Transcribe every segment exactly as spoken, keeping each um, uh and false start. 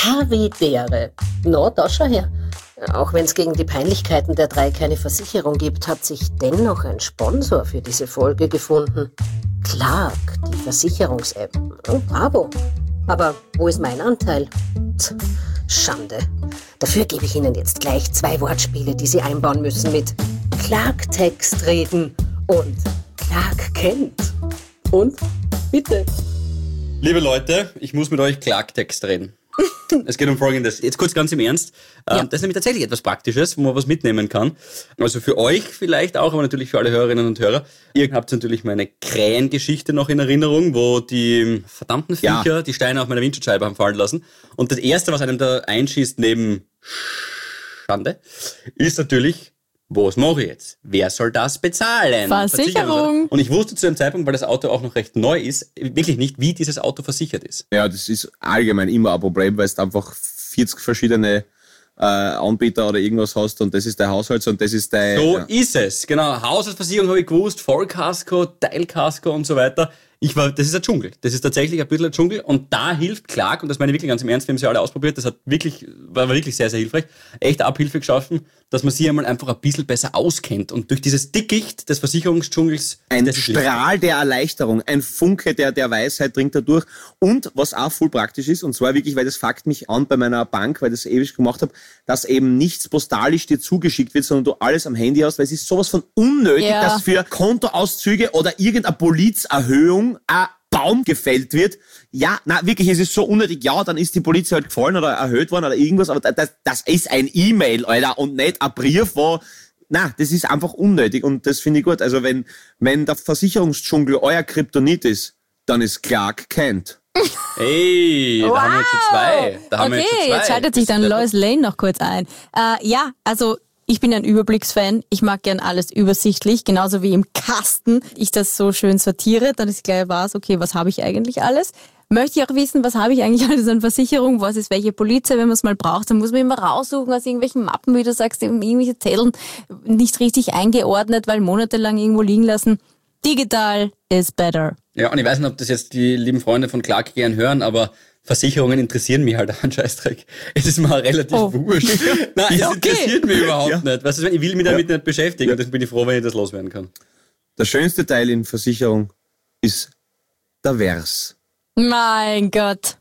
Havidere. No, da schau her. Auch wenn es gegen die Peinlichkeiten der drei keine Versicherung gibt, hat sich dennoch ein Sponsor für diese Folge gefunden. Clark, die Versicherungs-App. Oh, bravo. Aber wo ist mein Anteil? Tch, Schande. Dafür gebe ich Ihnen jetzt gleich zwei Wortspiele, die Sie einbauen müssen mit Clark-Text reden und Clark kennt. Und? Bitte. Liebe Leute, ich muss mit euch Klartext reden. Es geht um Folgendes. Jetzt kurz ganz im Ernst. Ja. Das ist nämlich tatsächlich etwas Praktisches, wo man was mitnehmen kann. Also für euch vielleicht auch, aber natürlich für alle Hörerinnen und Hörer. Ihr habt natürlich meine Krähengeschichte noch in Erinnerung, wo die verdammten Viecher ja. die Steine auf meiner Windschutzscheibe haben fallen lassen. Und das Erste, was einem da einschießt neben Schande, ist natürlich... Was mache ich jetzt? Wer soll das bezahlen? Versicherung. Und ich wusste zu dem Zeitpunkt, weil das Auto auch noch recht neu ist, wirklich nicht, wie dieses Auto versichert ist. Ja, das ist allgemein immer ein Problem, weil du einfach vierzig verschiedene äh, Anbieter oder irgendwas hast und das ist dein Haushalt und das ist dein... So ja. ist es. Genau, Haushaltsversicherung habe ich gewusst, Vollkasko, Teilkasko und so weiter. Ich war, das ist ein Dschungel. Das ist tatsächlich ein bisschen ein Dschungel und da hilft Clark, und das meine ich wirklich ganz im Ernst, wir haben sie alle ausprobiert, das hat wirklich, war wirklich sehr, sehr hilfreich, echt Abhilfe geschaffen, dass man sich einmal einfach ein bisschen besser auskennt und durch dieses Dickicht des Versicherungsdschungels... Ein Strahl der Erleichterung, ein Funke der, der Weisheit dringt da durch und was auch voll praktisch ist, und zwar wirklich, weil das fuckt mich an bei meiner Bank, weil ich das ewig gemacht habe, dass eben nichts postalisch dir zugeschickt wird, sondern du alles am Handy hast, weil es ist sowas von unnötig, ja. dass für Kontoauszüge oder irgendeine Polizerhöhung ein Baum gefällt wird. Ja, na wirklich, es ist so unnötig. Ja, dann ist die Polizei halt gefallen oder erhöht worden oder irgendwas, aber das, das ist ein E-Mail, Alter, und nicht ein Brief, wo... Na, das ist einfach unnötig und das finde ich gut. Also wenn, wenn der Versicherungsdschungel euer Kryptonit ist, dann ist Clark Kent. Hey, da wow. haben wir jetzt schon zwei. Da haben okay, wir jetzt, schon zwei. jetzt schaltet sich dann Lois Lane noch kurz ein. Äh, ja, also... Ich bin ein Überblicksfan. Ich mag gern alles übersichtlich, genauso wie im Kasten. Ich das so schön sortiere, dann ist gleich was, okay, was habe ich eigentlich alles? Möchte ich auch wissen, was habe ich eigentlich alles an Versicherung? Was ist welche Polizei, wenn man es mal braucht? Dann muss man immer raussuchen aus irgendwelchen Mappen, wie du sagst, irgendwelche Zetteln nicht richtig eingeordnet, weil monatelang irgendwo liegen lassen. Digital is better. Ja, und ich weiß nicht, ob das jetzt die lieben Freunde von Clark gern hören, aber Versicherungen interessieren mich halt an Scheißdreck. Es ist mal relativ oh. wurscht. Nein, ja, es okay. interessiert mich überhaupt ja. nicht. Weißt du, ich will mich damit ja. nicht beschäftigen ja. und deswegen bin ich froh, wenn ich das loswerden kann. Der schönste Teil in Versicherung ist der Vers. Mein Gott.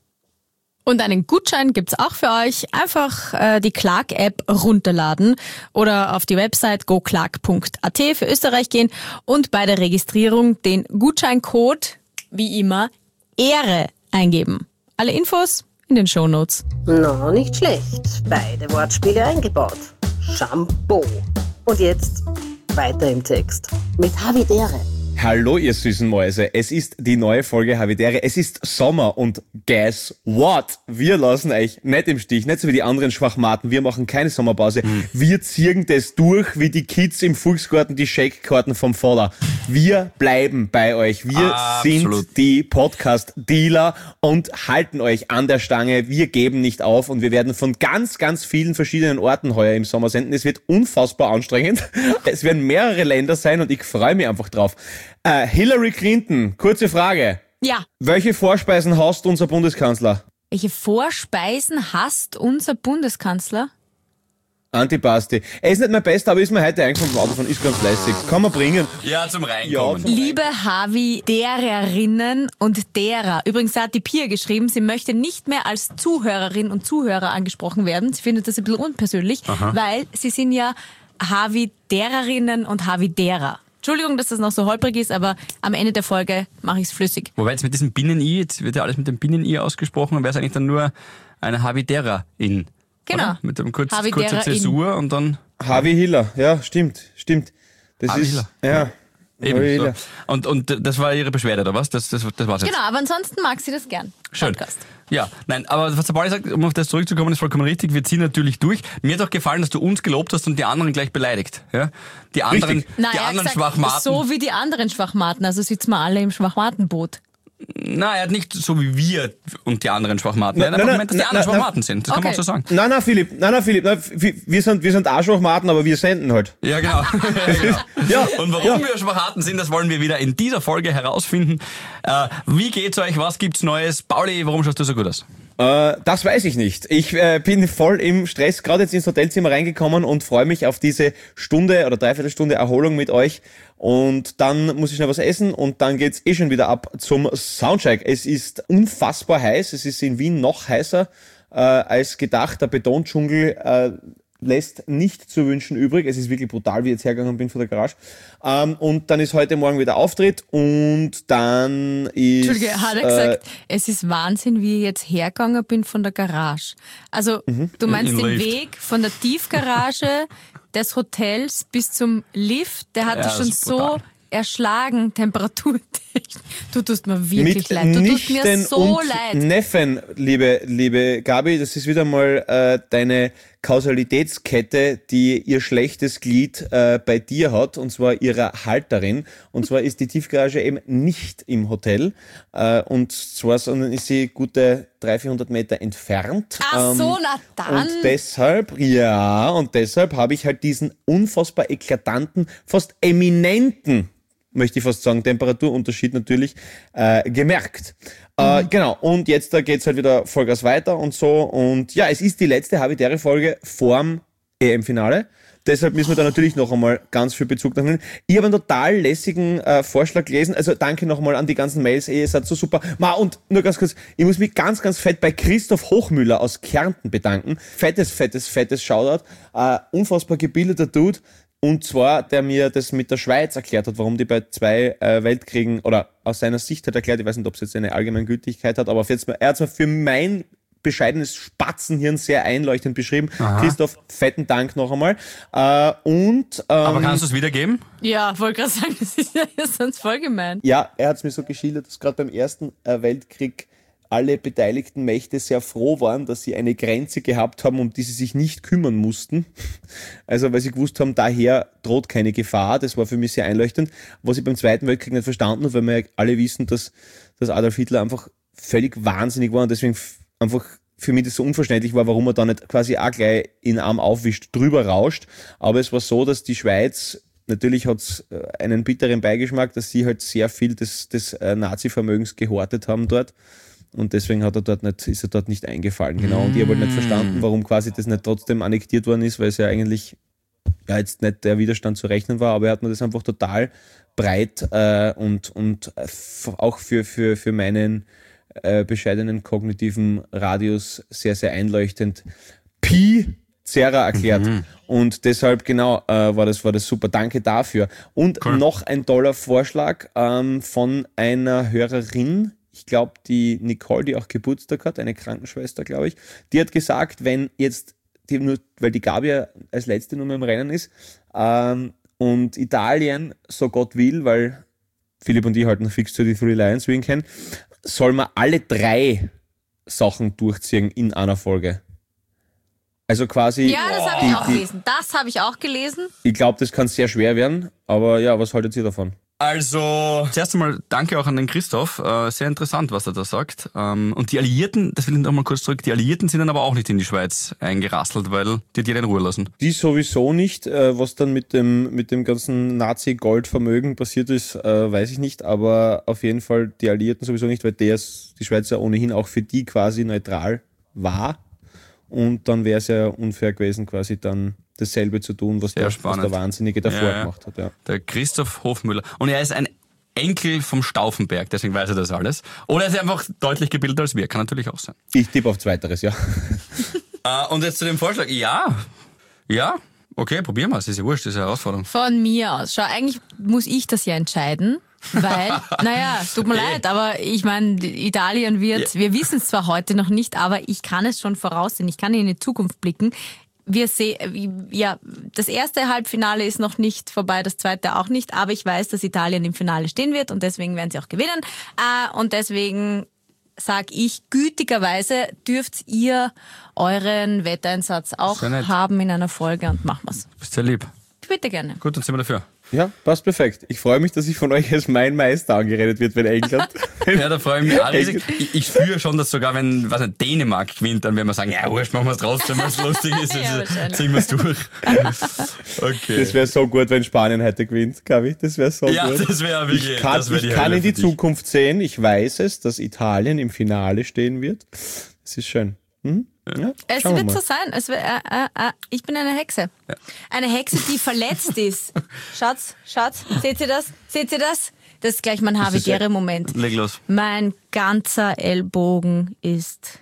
Und einen Gutschein gibt's auch für euch. Einfach äh, die Clark-App runterladen oder auf die Website go clark punkt a t für Österreich gehen und bei der Registrierung den Gutscheincode, wie immer, Ehre eingeben. Alle Infos in den Shownotes. No, nicht schlecht. Beide Wortspiele eingebaut. Shampoo. Und jetzt weiter im Text. Mit Havidere. Hallo, ihr süßen Mäuse. Es ist die neue Folge Havidere. Es ist Sommer und guess what? Wir lassen euch nicht im Stich, nicht so wie die anderen Schwachmaten. Wir machen keine Sommerpause. Hm. Wir ziehen das durch wie die Kids im Volksgarten die Shake-Karten vom Vater. Wir bleiben bei euch. Wir Absolut. sind die Podcast-Dealer und halten euch an der Stange. Wir geben nicht auf und wir werden von ganz, ganz vielen verschiedenen Orten heuer im Sommer senden. Es wird unfassbar anstrengend. Es werden mehrere Länder sein und ich freue mich einfach drauf. Äh, Hillary Clinton, kurze Frage. Ja. Welche Vorspeisen hasst unser Bundeskanzler? Welche Vorspeisen hasst unser Bundeskanzler? Antipasti. Er ist nicht mein Bester, aber ist mir heute eingefallen vom Autofahren, ist ganz fleißig. Kann man bringen. Ja, zum Reinkommen. Ja, zum Liebe Havidererinnen und derer. Übrigens hat die Pia geschrieben, sie möchte nicht mehr als Zuhörerin und Zuhörer angesprochen werden. Sie findet das ein bisschen unpersönlich, Aha. weil sie sind ja Havidererinnen und Haviderer. Entschuldigung, dass das noch so holprig ist, aber am Ende der Folge mache ich es flüssig. Wobei jetzt mit diesem Binnen-I, jetzt wird ja alles mit dem Binnen-I ausgesprochen, dann wäre es eigentlich dann nur eine Havidera-In. Genau. Oder? Mit einem kurz, Havidera kurzer Zäsur und dann... Havi Hiller, ja, stimmt, stimmt. Das Havi ist, Hiller. ja. Eben, so. und, und das war ihre Beschwerde, oder was? Das, das, das war's jetzt. Genau, aber ansonsten mag sie das gern. Schön. Podcast. Ja, nein, aber was der Pauli sagt, um auf das zurückzukommen, ist vollkommen richtig. Wir ziehen natürlich durch. Mir hat auch gefallen, dass du uns gelobt hast und die anderen gleich beleidigt. Ja? Die anderen, Na, die er hat anderen gesagt, Schwachmaten. so wie die anderen Schwachmaten, also sitzen wir alle im Schwachmatenboot. Nein, er hat nicht so wie wir und die anderen Schwachmaten. Er hat Nein, einfach nein, gemeint, dass die nein, anderen nein, Schwachmaten sind. Das okay. kann man auch so sagen. Nein, nein, Philipp, nein, nein, Philipp, nein, wir sind, wir sind auch Schwachmaten, aber wir senden halt. Ja, genau. ja, genau. Ja, und warum ja. wir Schwachmaten sind, das wollen wir wieder in dieser Folge herausfinden. Äh, wie geht's euch? Was gibt's Neues? Pauli, warum schaust du so gut aus? Äh, das weiß ich nicht. Ich äh, bin voll im Stress, gerade jetzt ins Hotelzimmer reingekommen und freue mich auf diese Stunde oder Dreiviertelstunde Erholung mit euch. Und dann muss ich schnell was essen und dann geht's eh schon wieder ab zum Soundcheck. Es ist unfassbar heiß. Es ist in Wien noch heißer äh, als gedacht. Der Betondschungel äh, lässt nicht zu wünschen übrig. Es ist wirklich brutal, wie ich jetzt hergegangen bin von der Garage. Ähm, und dann ist heute Morgen wieder Auftritt und dann ist... Entschuldige, hat er gesagt, äh, es ist Wahnsinn, wie ich jetzt hergegangen bin von der Garage. Also, mhm. du meinst den Lift. Weg von der Tiefgarage des Hotels bis zum Lift, der hat ja, dich schon so erschlagen, temperaturtechnisch. Du tust mir wirklich Mit leid. Du tust mir Nichten so und leid. Neffen, liebe, liebe Gabi, das ist wieder mal äh, deine Kausalitätskette, die ihr schlechtes Glied äh, bei dir hat, und zwar ihrer Halterin. Und zwar ist die Tiefgarage eben nicht im Hotel, äh, und zwar, sondern ist sie gute dreihundert, vierhundert Meter entfernt. Ach so, na dann. Und deshalb, ja, und deshalb habe ich halt diesen unfassbar eklatanten, fast eminenten, möchte ich fast sagen, Temperaturunterschied natürlich äh, gemerkt. Mhm. Äh, genau, und jetzt da geht's halt wieder Vollgas weiter und so. Und ja, es ist die letzte habitäre Folge vorm E M-Finale. Deshalb müssen wir da natürlich noch einmal ganz viel Bezug nehmen. Ich habe einen total lässigen äh, Vorschlag gelesen. Also danke nochmal an die ganzen Mails. Ihr seid so super. Ma, und nur ganz kurz, ich muss mich ganz, ganz fett bei Christoph Hochmüller aus Kärnten bedanken. Fettes, fettes, fettes Shoutout. Äh, unfassbar gebildeter Dude. Und zwar, der mir das mit der Schweiz erklärt hat, warum die bei zwei äh, Weltkriegen, oder aus seiner Sicht hat erklärt, ich weiß nicht, ob es jetzt eine allgemeine Gültigkeit hat, aber jetzt, er hat es mir für mein bescheidenes Spatzenhirn sehr einleuchtend beschrieben. Aha. Christoph, fetten Dank noch einmal. Äh, und, ähm, aber kannst du es wiedergeben? Ja, wollte gerade sagen, das ist ja sonst voll gemein. Ja, er hat es mir so geschildert, dass gerade beim Ersten äh, Weltkrieg alle beteiligten Mächte sehr froh waren, dass sie eine Grenze gehabt haben, um die sie sich nicht kümmern mussten. Also weil sie gewusst haben, daher droht keine Gefahr. Das war für mich sehr einleuchtend. Was ich beim Zweiten Weltkrieg nicht verstanden habe, weil wir ja alle wissen, dass, dass Adolf Hitler einfach völlig wahnsinnig war und deswegen einfach für mich das so unverständlich war, warum er da nicht quasi auch gleich in Arm aufwischt, drüber rauscht. Aber es war so, dass die Schweiz, natürlich hat es einen bitteren Beigeschmack, dass sie halt sehr viel des, des Nazi-Vermögens gehortet haben dort. Und deswegen hat er dort nicht, ist er dort nicht eingefallen. Genau. Und ich habe halt nicht verstanden, warum quasi das nicht trotzdem annektiert worden ist, weil es ja eigentlich ja jetzt nicht der Widerstand zu rechnen war, aber er hat mir das einfach total breit äh, und, und auch für, für, für meinen äh, bescheidenen kognitiven Radius sehr, sehr einleuchtend Pi Zera erklärt. Mhm. Und deshalb, genau, äh, war das, war das super. Danke dafür. Und cool. Noch ein toller Vorschlag ähm, von einer Hörerin, ich glaube, die Nicole, die auch Geburtstag hat, eine Krankenschwester, glaube ich, die hat gesagt, wenn jetzt, die nur, weil die Gabi ja als letzte Nummer im Rennen ist, ähm, und Italien, so Gott will, weil Philipp und ich halt noch fix zu die Three Lions Wing kennen, soll man alle drei Sachen durchziehen in einer Folge. Also quasi... Ja, das habe ich auch gelesen. Das habe ich auch gelesen. Ich glaube, das kann sehr schwer werden, aber ja, was haltet ihr davon? Also, zuerst einmal danke auch an den Christoph. Äh, sehr interessant, was er da sagt. Ähm, und die Alliierten, das will ich noch mal kurz zurück, die Alliierten sind dann aber auch nicht in die Schweiz eingerasselt, weil die hat jeder in Ruhe lassen. Die sowieso nicht. Äh, was dann mit dem, mit dem ganzen Nazi-Goldvermögen passiert ist, äh, weiß ich nicht. Aber auf jeden Fall die Alliierten sowieso nicht, weil der, die Schweiz ja ohnehin auch für die quasi neutral war. Und dann wäre es ja unfair gewesen, quasi dann dasselbe zu tun, was, der, was der Wahnsinnige davor ja, ja. gemacht hat. Ja. Der Christoph Hofmüller. Und er ist ein Enkel vom Stauffenberg, deswegen weiß er das alles. Oder er ist einfach deutlich gebildeter als wir, kann natürlich auch sein. Ich tippe auf Zweiteres, ja. uh, und jetzt zu dem Vorschlag, ja, ja, okay, probieren wir es, ist ja wurscht, das ist eine Herausforderung. Von mir aus, schau, eigentlich muss ich das ja entscheiden. Weil, naja, tut mir leid, aber ich meine, Italien wird, ja. wir wissen es zwar heute noch nicht, aber ich kann es schon voraussehen, ich kann in die Zukunft blicken. Wir sehen, ja, das erste Halbfinale ist noch nicht vorbei, das zweite auch nicht, aber ich weiß, dass Italien im Finale stehen wird und deswegen werden sie auch gewinnen. Und deswegen sage ich, gütigerweise dürft ihr euren Wetteinsatz auch haben in einer Folge und machen wir's. Bist sehr lieb. Bitte gerne. Gut, dann sind wir dafür. Ja, passt perfekt. Ich freue mich, dass ich von euch als mein Meister angeredet wird, wenn England... ja, da freue ich mich auch riesig. Ich, ich spüre schon, dass sogar, wenn was nicht, Dänemark gewinnt, dann werden wir sagen, ja, wurscht, machen wir es trotzdem, weil es lustig ist. ja, ziehen wir es durch. Okay. Das wäre so gut, wenn Spanien heute gewinnt, Gabi. Das wäre so ja, gut. Ja, das wäre wirklich... Ich kann, das wär ich kann in die Zukunft sehen. Ich weiß es, dass Italien im Finale stehen wird. Das ist schön. Mhm. Ja, Es schauen wir wird mal. so sein. Es wird, äh, äh, äh, ich bin eine Hexe. Ja. Eine Hexe, die verletzt ist. Schatz, Schatz, seht ihr das? Seht ihr das? Das ist gleich mein habitäre Moment. Leg los. Mein ganzer Ellbogen ist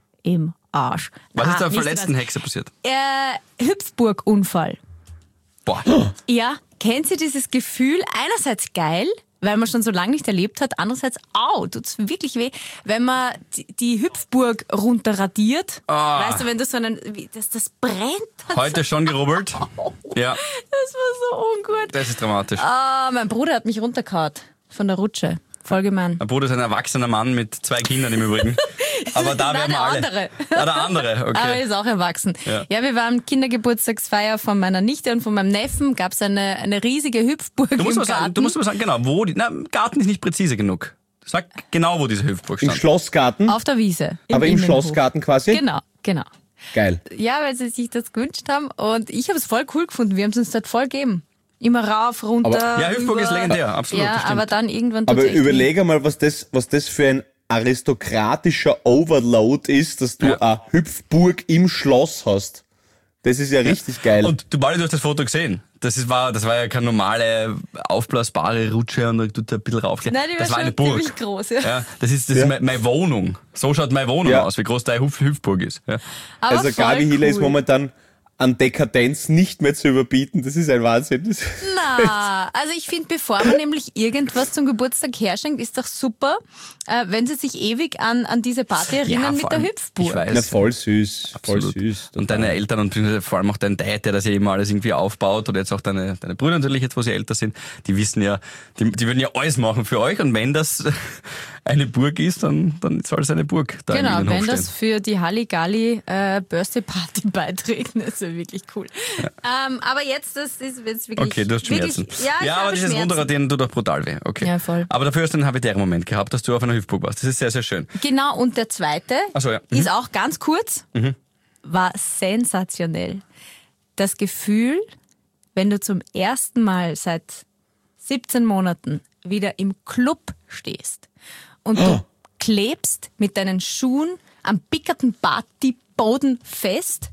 im Arsch. Was Ah, ist der nicht verletzten was. Hexe passiert? Äh, Hüpfburg-Unfall. Boah. Ja, kennt ihr dieses Gefühl? Einerseits geil, weil man schon so lange nicht erlebt hat. Andererseits, au, tut's wirklich weh, wenn man die, die Hüpfburg runterradiert. Ah. Weißt du, wenn du so einen, wie- das, das brennt. Das, Heute schon gerubbelt? Ja, das war so ungut. das ist dramatisch. Ah, mein Bruder hat mich runtergehauen von der Rutsche. Voll gemein. Mein Bruder ist ein erwachsener Mann mit zwei Kindern im Übrigen. Aber da Nein, werden wir der alle. andere. Ah, der andere, Aber er okay. ist auch erwachsen. Ja. Ja, wir waren Kindergeburtstagsfeier von meiner Nichte und von meinem Neffen. Gab es eine, eine riesige Hüpfburg Du musst, im mal sagen, Garten. du musst mal sagen, genau, wo die, na, Garten ist nicht präzise genug. Sag genau, wo diese Hüpfburg Im stand. Auf Schlossgarten, Genau. der Wiese. aber im Innenhof. Schlossgarten quasi. Genau, genau. Geil. Ja, weil sie sich das gewünscht haben und ich habe es voll cool gefunden. Wir haben es uns dort voll gegeben. Immer rauf, runter. Aber- Ja, Hüpfburg über. ist legendär, absolut, das Ja, stimmt. aber dann irgendwann tut's Aber echt überleg einmal, was das, was das für ein aristokratischer Overload ist, dass du Ja. eine Hüpfburg im Schloss hast. Das ist ja richtig geil. Und du, Bali, du hast das Foto gesehen. Das, ist, war, das war ja keine normale aufblasbare Rutsche und da tut er ein bisschen rauf. Nein, die war das war schon eine Burg. ziemlich groß, ja. Ja, das ist, das Ja. ist meine, meine Wohnung. So schaut meine Wohnung Ja. aus, wie groß deine Hüpf Hüpfburg ist. Ja. Aber Also voll Gabi Hiller cool. ist momentan an Dekadenz nicht mehr zu überbieten. Das ist ein Wahnsinn. Das Na, also ich finde, bevor man nämlich irgendwas zum Geburtstag herschenkt, ist doch super, äh, wenn sie sich ewig an, an diese Party erinnern mit vor der allem, Hüpfburg. Ich weiß. Na, voll süß. Absolut. Voll süß. Und deine Eltern und beziehungsweise vor allem auch dein Dad, der das ja immer alles irgendwie aufbaut, oder jetzt auch deine, deine Brüder natürlich, jetzt wo sie älter sind, die wissen ja, die, die würden ja alles machen für euch und wenn das eine Burg ist, dann, dann soll es eine Burg da Genau, im Innenhof wenn das stehen. für die Halligalli äh, Birthday Party beiträgt, das wäre wirklich cool. Ähm, aber jetzt, das ist jetzt wirklich... Okay, du hast wirklich, Schmerzen. Ja, ich ja habe aber dieses Schmerzen. Runterradieren tut auch brutal weh. Okay. Ja, voll. Aber dafür hast du einen habitären Moment gehabt, dass du auf einer Hüpfburg warst. Das ist sehr, sehr schön. Genau, und der zweite Ach so, ja. Mhm. ist auch ganz kurz, war sensationell. Das Gefühl, wenn du zum ersten Mal seit siebzehn Monaten wieder im Club stehst und Oh. du klebst mit deinen Schuhen am pickerten Partyboden fest.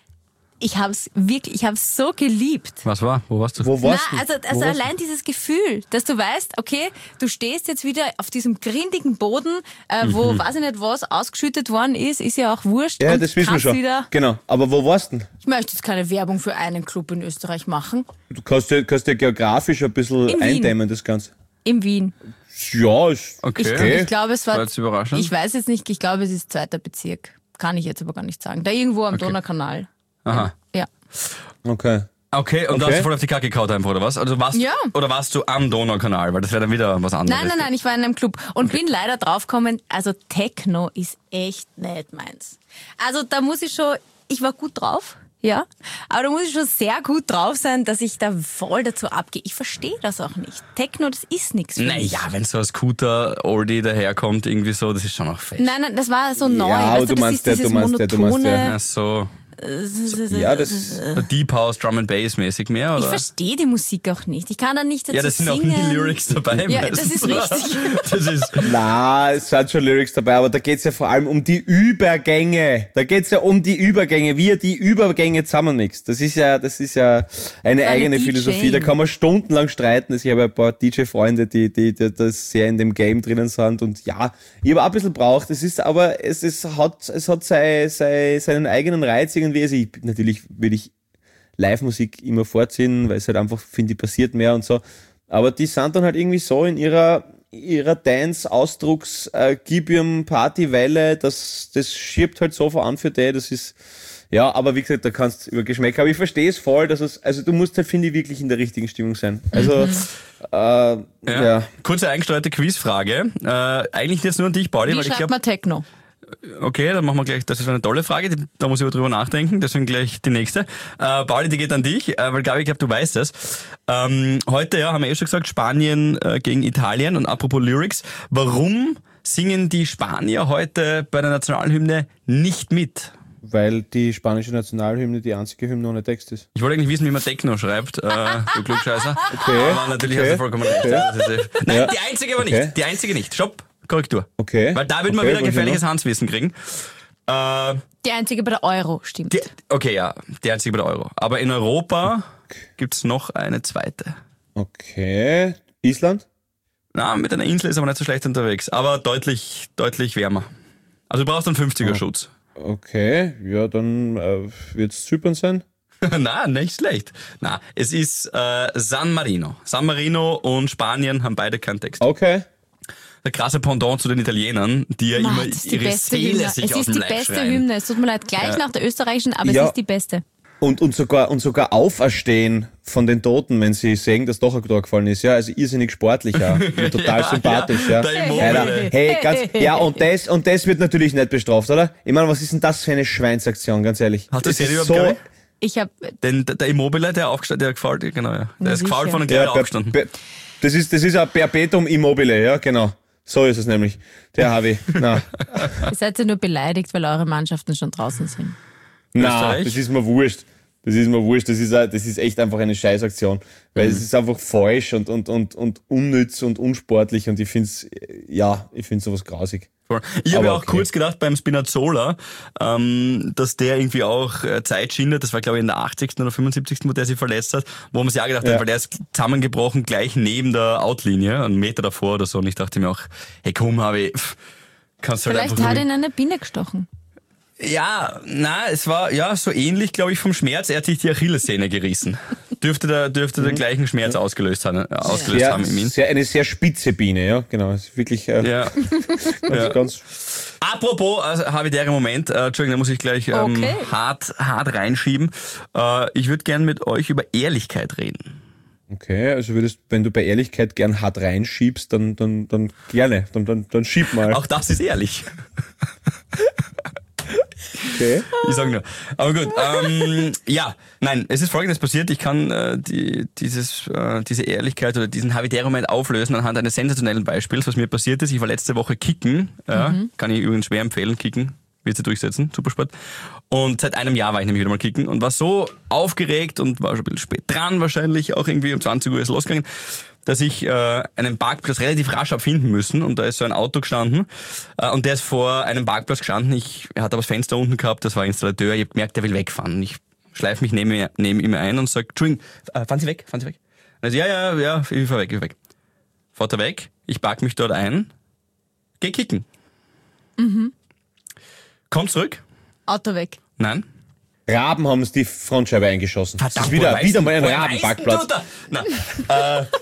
Ich habe es wirklich, ich habe es so geliebt. Was war? Wo warst du? Wo Na, warst du? also, Wo also warst allein dieses Gefühl, dass du weißt, okay, du stehst jetzt wieder auf diesem grindigen Boden, äh, wo, Mhm. weiß ich nicht, was ausgeschüttet worden ist, ist ja auch wurscht. du? Ja, und das wissen wir kannst schon. Wieder, Genau. Aber wo warst du denn? ich möchte jetzt keine Werbung für einen Club in Österreich machen. Du kannst ja, kannst ja geografisch ein bisschen In Wien. eindämmen, das Ganze. In Wien. Ja, ist Okay. Ich, okay. ich glaube, es war, War jetzt überraschend? ich weiß jetzt nicht, ich glaube, es ist zweiter Bezirk. Kann ich jetzt aber gar nicht sagen. Da irgendwo am Donaukanal. Aha. Ja. Okay. Okay, und da Okay. hast du voll auf die Kacke gehaut einfach, oder was? Also warst, Ja. Oder warst du am Donaukanal? Weil das wäre dann wieder was anderes. Nein, nein, nein, ich war in einem Club und bin leider draufgekommen, also Techno ist echt nicht meins. Also da muss ich schon, ich war gut drauf, ja, aber da muss ich schon sehr gut drauf sein, dass ich da voll dazu abgehe. Ich verstehe das auch nicht. Techno, das ist nichts für mich. Naja, wenn so ein Scooter-Oldie daherkommt, irgendwie so, das ist schon auch fest. Nein, nein, das war so neu. aber weißt du das meinst ist ja, dieses du meinst ja, du meinst ja. monotone. Ach so, Ja, das. Deep House, Drum and Bass mäßig mehr, Ich oder? verstehe die Musik auch nicht. Ich kann da nicht dazu Ja, das sind auch singen. nie Lyrics dabei. Ja, das meistens, ist oder? richtig. Das ist, Na, es sind schon Lyrics dabei, aber da geht's ja vor allem um die Übergänge. Da geht's ja um die Übergänge, wie er die Übergänge zusammenmixt. Das ist ja, das ist ja eine Seine eigene DJing. Philosophie. Da kann man stundenlang streiten. Also ich habe ein paar D J-Freunde, die, die, die das sehr in dem Game drinnen sind und ja, ich habe auch ein bisschen braucht. Es ist aber, es, es hat, es hat sei, sei, seinen eigenen Reiz irgendwie. Also ich, natürlich würde ich Live-Musik immer vorziehen, weil es halt einfach, finde ich, passiert mehr und so. Aber die sind dann halt irgendwie so in ihrer, ihrer Dance-Ausdrucks, äh, gib ihrem Partywelle, das, das schiebt halt so voran für die, das ist, ja, aber wie gesagt, da kannst du über Geschmäcker, aber ich verstehe es voll, dass es, also du musst halt, finde ich, wirklich in der richtigen Stimmung sein. Also, äh, ja. ja. Kurze eingesteuerte Quizfrage. Äh, eigentlich jetzt nur an dich, Pauli, Wie weil ich schreibt glaube, man Techno? okay, dann machen wir gleich, das ist eine tolle Frage, die, da muss ich aber drüber nachdenken, deswegen gleich die nächste. Äh, Pauli, die geht an dich, äh, weil Gabi, ich glaube, du weißt es. Ähm, heute, ja, haben wir eh schon gesagt, Spanien äh, gegen Italien und apropos Lyrics, warum singen die Spanier heute bei der Nationalhymne nicht mit? Weil die spanische Nationalhymne die einzige Hymne ohne Text ist. Ich wollte eigentlich wissen, wie man Techno schreibt, äh, du Klugscheißer. Okay. Aber natürlich Okay. hast du vollkommen recht. Okay. Das ist, äh, nein, Ja. die einzige aber nicht. Okay. Die einzige nicht. Stopp, Korrektur. Okay. Weil da wird man Okay, wieder was gefährliches noch? Handwissen kriegen. Äh, Die einzige bei der Euro, stimmt. die, okay, ja, die einzige bei der Euro. Aber in Europa gibt's noch eine zweite. Okay. Island? Na, mit einer Insel ist aber nicht so schlecht unterwegs, aber deutlich, deutlich wärmer. Also du brauchst einen fünfziger Schutz. Okay, ja, dann äh, wird's Zypern sein. Na, nicht schlecht. Na, es ist äh, San Marino. San Marino und Spanien haben beide keinen Text. Okay. Der krasse Pendant zu den Italienern, die ja Mann, immer das ist die ihre beste Seele Hymne. sich Es aus ist dem die Leib beste schreien. Hymne. Es tut mir leid, gleich Ja. nach der österreichischen, aber Ja. es ist die beste. Und, und sogar und sogar auferstehen von den Toten, wenn sie sehen, dass doch ein Tor gefallen ist. Ja, also irrsinnig sportlich auch. Und total Ja, sympathisch. ja, Ja, der Immobile. Alter, hey, ganz, ja, und das, und das wird natürlich nicht bestraft, oder? Ich meine, was ist denn das für eine Schweinsaktion, ganz ehrlich? Hast du Das das ist überhaupt so, gesehen? Ich habe Den, der Immobile, der aufgestanden, der gefällt, genau, ja. Der Na ist gefallen sicher. von einem gleich ja, per, aufgestanden. per, das ist, das ist ein Perpetuum immobile, ja, genau. So ist es nämlich. Der Harvey. Na, Ihr seid ja nur beleidigt, weil eure Mannschaften schon draußen sind. na, Österreich? das ist mir wurscht. Das ist mir wurscht. Das ist, ein- das ist echt einfach eine Scheißaktion. Weil es ist einfach falsch und, und, und, und unnütz und unsportlich und ich find's, ja, ich find's sowas grausig. Voll. Ich habe ja Aber auch okay. kurz gedacht beim Spinazzola, ähm, dass der irgendwie auch äh, Zeit schindet. Das war, glaube ich, in der achtzigsten oder fünfundsiebzigsten wo der sich verletzt hat, wo man sich auch gedacht Ja. hat, weil der ist zusammengebrochen gleich neben der Outlinie, einen Meter davor oder so. Und ich dachte mir auch, hey komm, Harvey, pff, kannst du halt Vielleicht einfach hat so ihn eine Biene gestochen. Ja, na, es war ja so ähnlich, glaube ich, vom Schmerz. Er hat sich die Achillessehne gerissen. Dürfte der, dürfte der gleichen Schmerz ausgelöst haben, äh, ausgelöst Sehr, haben in ihm. sehr, eine sehr spitze Biene, ja, genau. Es ist wirklich äh, Ja. ganz, ja. ganz. Apropos also, habitärer Moment, äh, Entschuldigung, da muss ich gleich ähm, Okay. hart, hart reinschieben. Äh, ich würde gern mit euch über Ehrlichkeit reden. Okay, also würdest, wenn du bei Ehrlichkeit gern hart reinschiebst, dann, dann, dann gerne, dann, dann, dann schieb mal. Auch das ist ehrlich. Okay. Ich sag nur. Aber gut, ähm, ja, nein, es ist Folgendes passiert. Ich kann äh, die, dieses, äh, diese Ehrlichkeit oder diesen Habitäre-Moment auflösen anhand eines sensationellen Beispiels, was mir passiert ist. Ich war letzte Woche kicken, ja, kann ich übrigens schwer empfehlen, kicken, wird sie durchsetzen, Supersport. Und seit einem Jahr war ich nämlich wieder mal kicken und war so aufgeregt und war schon ein bisschen spät dran wahrscheinlich, auch irgendwie um zwanzig Uhr ist losgegangen, dass ich äh, einen Parkplatz relativ rasch habe finden müssen und da ist so ein Auto gestanden äh, und der ist vor einem Parkplatz gestanden. Ich, er hat aber das Fenster unten gehabt, das war Installateur, ich habe gemerkt, der will wegfahren. Und ich schleife mich neben, mir- neben ihm ein und sage, Entschuldigung, äh, fahren Sie weg, fahren Sie weg. Und er sagt, ja, ja, ja, ich fahr weg, ich fahr weg. Fährt er weg, ich park mich dort ein, geh kicken. Mhm. Komm zurück. Auto weg. Nein. Raben haben es die Frontscheibe eingeschossen. das ist woher wieder, weißt wieder du- mal ein woher weißt Rabenparkplatz. du da? Na, äh,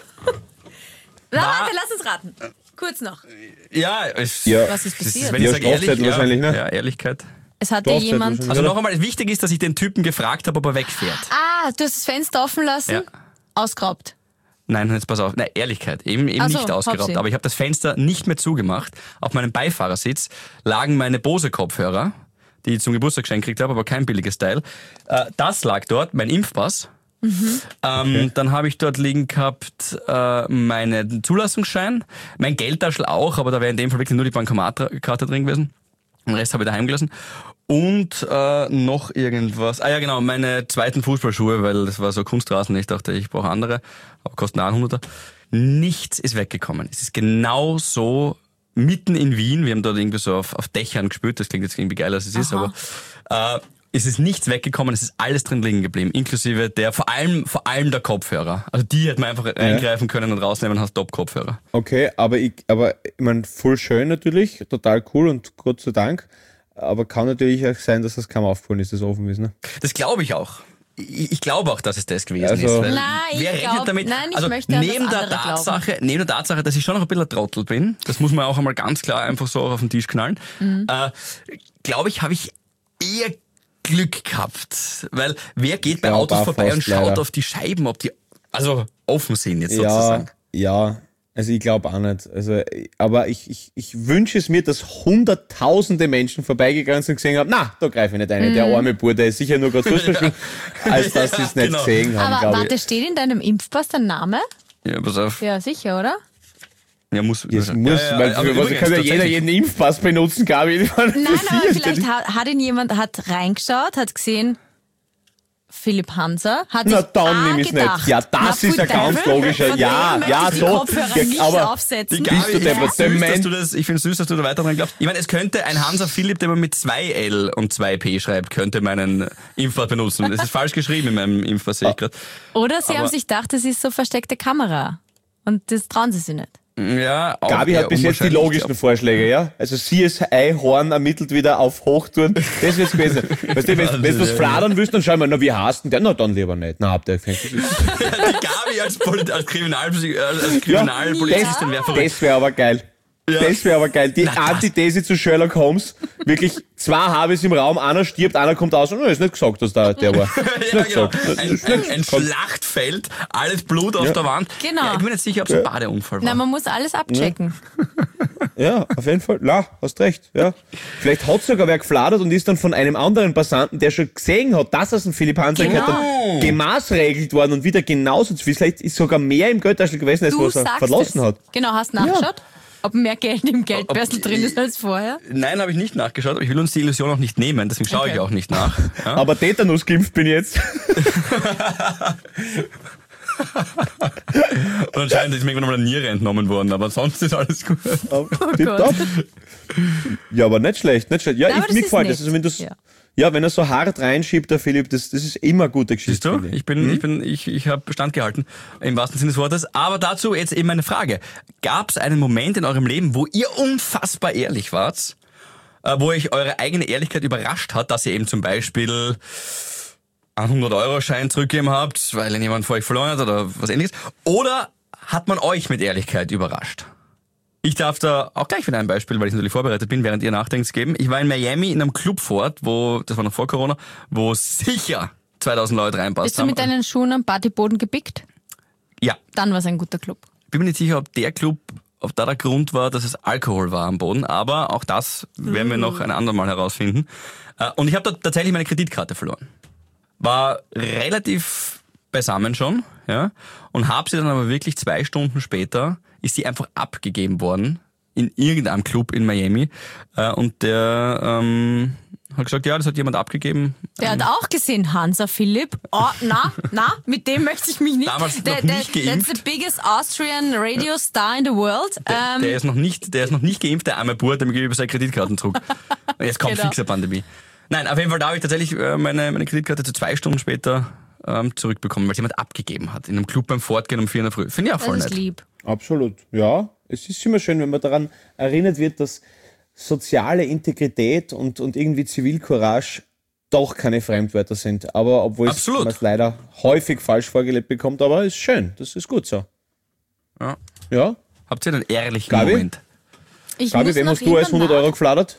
Na, War- warte, lass uns raten. Kurz noch. ja, es, Ja. Was ist das passiert? wenn ich Ja, sag ehrlich, Straftat ja, wahrscheinlich, ne? Ja, Ehrlichkeit. Es hat Doch, dir das hat jemand... wahrscheinlich- Also Ja. noch einmal, wichtig ist, dass ich den Typen gefragt habe, ob er wegfährt. Ah, du hast das Fenster offen lassen, Ja. ausgeraubt. Nein, jetzt pass auf. Nein, Ehrlichkeit. Eben, eben Ach so, nicht ausgeraubt. Hauptsache. Aber ich habe das Fenster nicht mehr zugemacht. Auf meinem Beifahrersitz lagen meine Bose-Kopfhörer, die ich zum Geburtstag geschenkt gekriegt habe, aber kein billiges Teil. Äh, das lag dort, mein Impfpass. Ähm, Okay. Dann habe ich dort liegen gehabt äh, meinen Zulassungsschein, mein Geldtaschel auch, aber da wäre in dem Fall wirklich nur die Bankomatkarte drin gewesen. Den Rest habe ich daheim gelassen. Und äh, noch irgendwas. Ah ja, genau, meine zweiten Fußballschuhe, weil das war so Kunstrasen. Ich dachte, ich brauche andere, aber kosten auch ein Hunderter. Nichts ist weggekommen. Es ist genau so mitten in Wien. Wir haben dort irgendwie so auf, auf Dächern gespült. Das klingt jetzt irgendwie geiler, als es ist, aber äh, es ist nichts weggekommen. Es ist alles drin liegen geblieben, inklusive der, vor allem, vor allem der Kopfhörer. Also die hätte man einfach eingreifen können und rausnehmen und hast Top-Kopfhörer. Okay, aber ich, aber ich meine, voll schön natürlich, total cool und Gott sei Dank. Aber kann natürlich auch sein, dass das kaum aufgefallen ist, das offen ist, ne? Das glaube ich auch. Ich, ich glaube auch, dass es das gewesen Also- ist. Weil Nein, ich wer glaub- rechnet damit? nein, ich also möchte an neben das der andere Tatsache, neben der Tatsache, dass ich schon noch ein bisschen ein Trottel bin, das muss man auch einmal ganz klar einfach so auf den Tisch knallen, Mhm. äh, glaube ich, habe ich eher Glück gehabt. Weil wer geht bei Ja, Autos da vorbei fast und schaut leider. auf die Scheiben, ob die also offen sind jetzt Ja, sozusagen. ja. Also ich glaube auch nicht. Also, aber ich, ich, ich wünsche es mir, dass hunderttausende Menschen vorbeigegangen sind und gesehen haben, na, da greife ich nicht ein. Der arme Bub, der ist sicher nur gerade Fußball spielen, als dass sie es nicht Genau. gesehen haben, Aber glaube warte, ich. steht in deinem Impfpass dein Name? Ja, pass auf. Ja, sicher, oder? Ja, muss, Das ja, muss, ja, weil aber für was übrigens, kann ja jeder tatsächlich. jeden Impfpass benutzen, Gabi. Nein, aber vielleicht hat, hat ihn jemand hat reingeschaut, hat gesehen, Philipp Hanser hat Na, sich dann A nehme ich es gedacht, nicht. Ja, das na, ist ja Full ganz Devil, logischer. von Ja, dem ja, möchte ich so. die Kopfhörer Ja, nicht aber- aufsetzen. Bist du ich der- find's der süß, dass Mensch- du das, ich finde es süß, dass du da weiter dran glaubst. Ich meine, es könnte ein Hansa Philipp, der man mit zwei L und zwei P schreibt, könnte meinen Impfpass benutzen. Das ist falsch geschrieben in meinem Impfpass, sehe ich gerade. Oder sie Aber- haben sich gedacht, das ist so versteckte Kamera. Und das trauen sie sich nicht. Ja, auch Gabi eher hat bis jetzt die unwahrscheinlich, logischen glaub. Vorschläge, ja? Also C S I Horn ermittelt wieder auf Hochtouren. Das wird's gewesen. Weißt du, wenn wenn du was fladern willst, dann schau mal, na, wie heißt denn der? Na, dann lieber nicht. Na, habt ihr gefällt. Die Gabi als, Poli- als, Kriminalpsy- als Kriminalpolizistin wäre verrückt. Das wäre aber geil. Ja. Das wäre aber geil. Die Na, das- Antithese zu Sherlock Holmes. Wirklich, zwei Habis im Raum, einer stirbt, einer kommt aus und oh, ist nicht gesagt, dass der, der war. Ist Ja, nicht genau. gesagt. Ein, Ist ein, nicht ein gesagt. Schlachtfeld, alles Blut auf der Wand. Genau. Ja, ich bin nicht sicher, ob es ein Badeunfall war. Na, man muss alles abchecken. Ja, auf jeden Fall. Na, hast recht. Ja. Vielleicht hat sogar wer gefladert und ist dann von einem anderen Passanten, der schon gesehen hat, dass es ein Philipp Hanser Genau. gehört hat, gemaßregelt worden und wieder genauso zu viel. Vielleicht ist sogar mehr im Geldtaschel gewesen, als Du was er sagst verlassen es. hat. Genau, hast nachgeschaut? Ob mehr Geld im Geldbörsel drin ist als vorher? Nein, habe ich nicht nachgeschaut, aber ich will uns die Illusion auch nicht nehmen, deswegen schaue Okay. ich auch nicht nach. Ja? Aber Tetanus geimpft bin ich jetzt. Und anscheinend ist mir irgendwann mal eine Niere entnommen worden, aber sonst ist alles gut. Tipptopp. Ja, aber nicht schlecht, nicht schlecht. Ja, Nein, aber ich, das mir ist gefällt nett. das. Also wenn du's, Ja. ja. wenn er so hart reinschiebt, der Philipp, das, das ist immer eine gute Geschichte. Siehst du? finde Ich bin, ich bin, ich, ich habe Bestand gehalten, im wahrsten Sinne des Wortes. Aber dazu jetzt eben eine Frage. Gab es einen Moment in eurem Leben, wo ihr unfassbar ehrlich wart, äh, wo euch eure eigene Ehrlichkeit überrascht hat, dass ihr eben zum Beispiel einen hundert-Euro-Schein zurückgegeben habt, weil ihn jemand vor euch verloren hat oder was ähnliches? Oder hat man euch mit Ehrlichkeit überrascht? Ich darf da auch gleich wieder ein Beispiel, weil ich natürlich vorbereitet bin, während ihr nachdenkt, geben. Ich war in Miami in einem Club fort, wo, das war noch vor Corona, wo sicher zweitausend Leute reinpasst Bist du haben. mit deinen Schuhen am Partyboden gepickt? Ja, Dann war es ein guter Club. bin mir nicht sicher, ob der Club, ob da der Grund war, dass es Alkohol war am Boden, aber auch das werden wir noch ein andermal herausfinden. Äh, Und ich habe da tatsächlich meine Kreditkarte verloren. War relativ beisammen schon, ja, und habe sie dann aber wirklich zwei Stunden später, ist sie einfach abgegeben worden in irgendeinem Club in Miami, äh, und der ähm, hat gesagt, ja, das hat jemand abgegeben. Der hat auch gesehen, Hansa Philipp. Oh, na, na, mit dem möchte ich mich nicht. Damals noch Der- nicht der- geimpft. That's the biggest Austrian radio star in the world. Der, Ähm, der ist noch nicht, der ist noch nicht geimpft, der arme Bub, dem gebe ich seine Kreditkarten zurück. Und jetzt kommt Genau. fix eine Pandemie. Nein, auf jeden Fall, da habe ich tatsächlich äh, meine, meine Kreditkarte zu zwei Stunden später ähm, zurückbekommen, weil es jemand abgegeben hat. In einem Club beim Fortgehen um vier in der Früh. Finde ich auch voll das ist nett. lieb. Absolut, ja. Es ist immer schön, wenn man daran erinnert wird, dass soziale Integrität und, und irgendwie Zivilcourage doch keine Fremdwörter sind. Aber obwohl es Absolut. man es leider häufig falsch vorgelebt bekommt, aber ist schön, das ist gut so. Ja. Ja. Habt ihr einen ehrlichen Gabi? Moment? Ich Gabi, muss wem noch hast du als immer hundert Euro gefladert?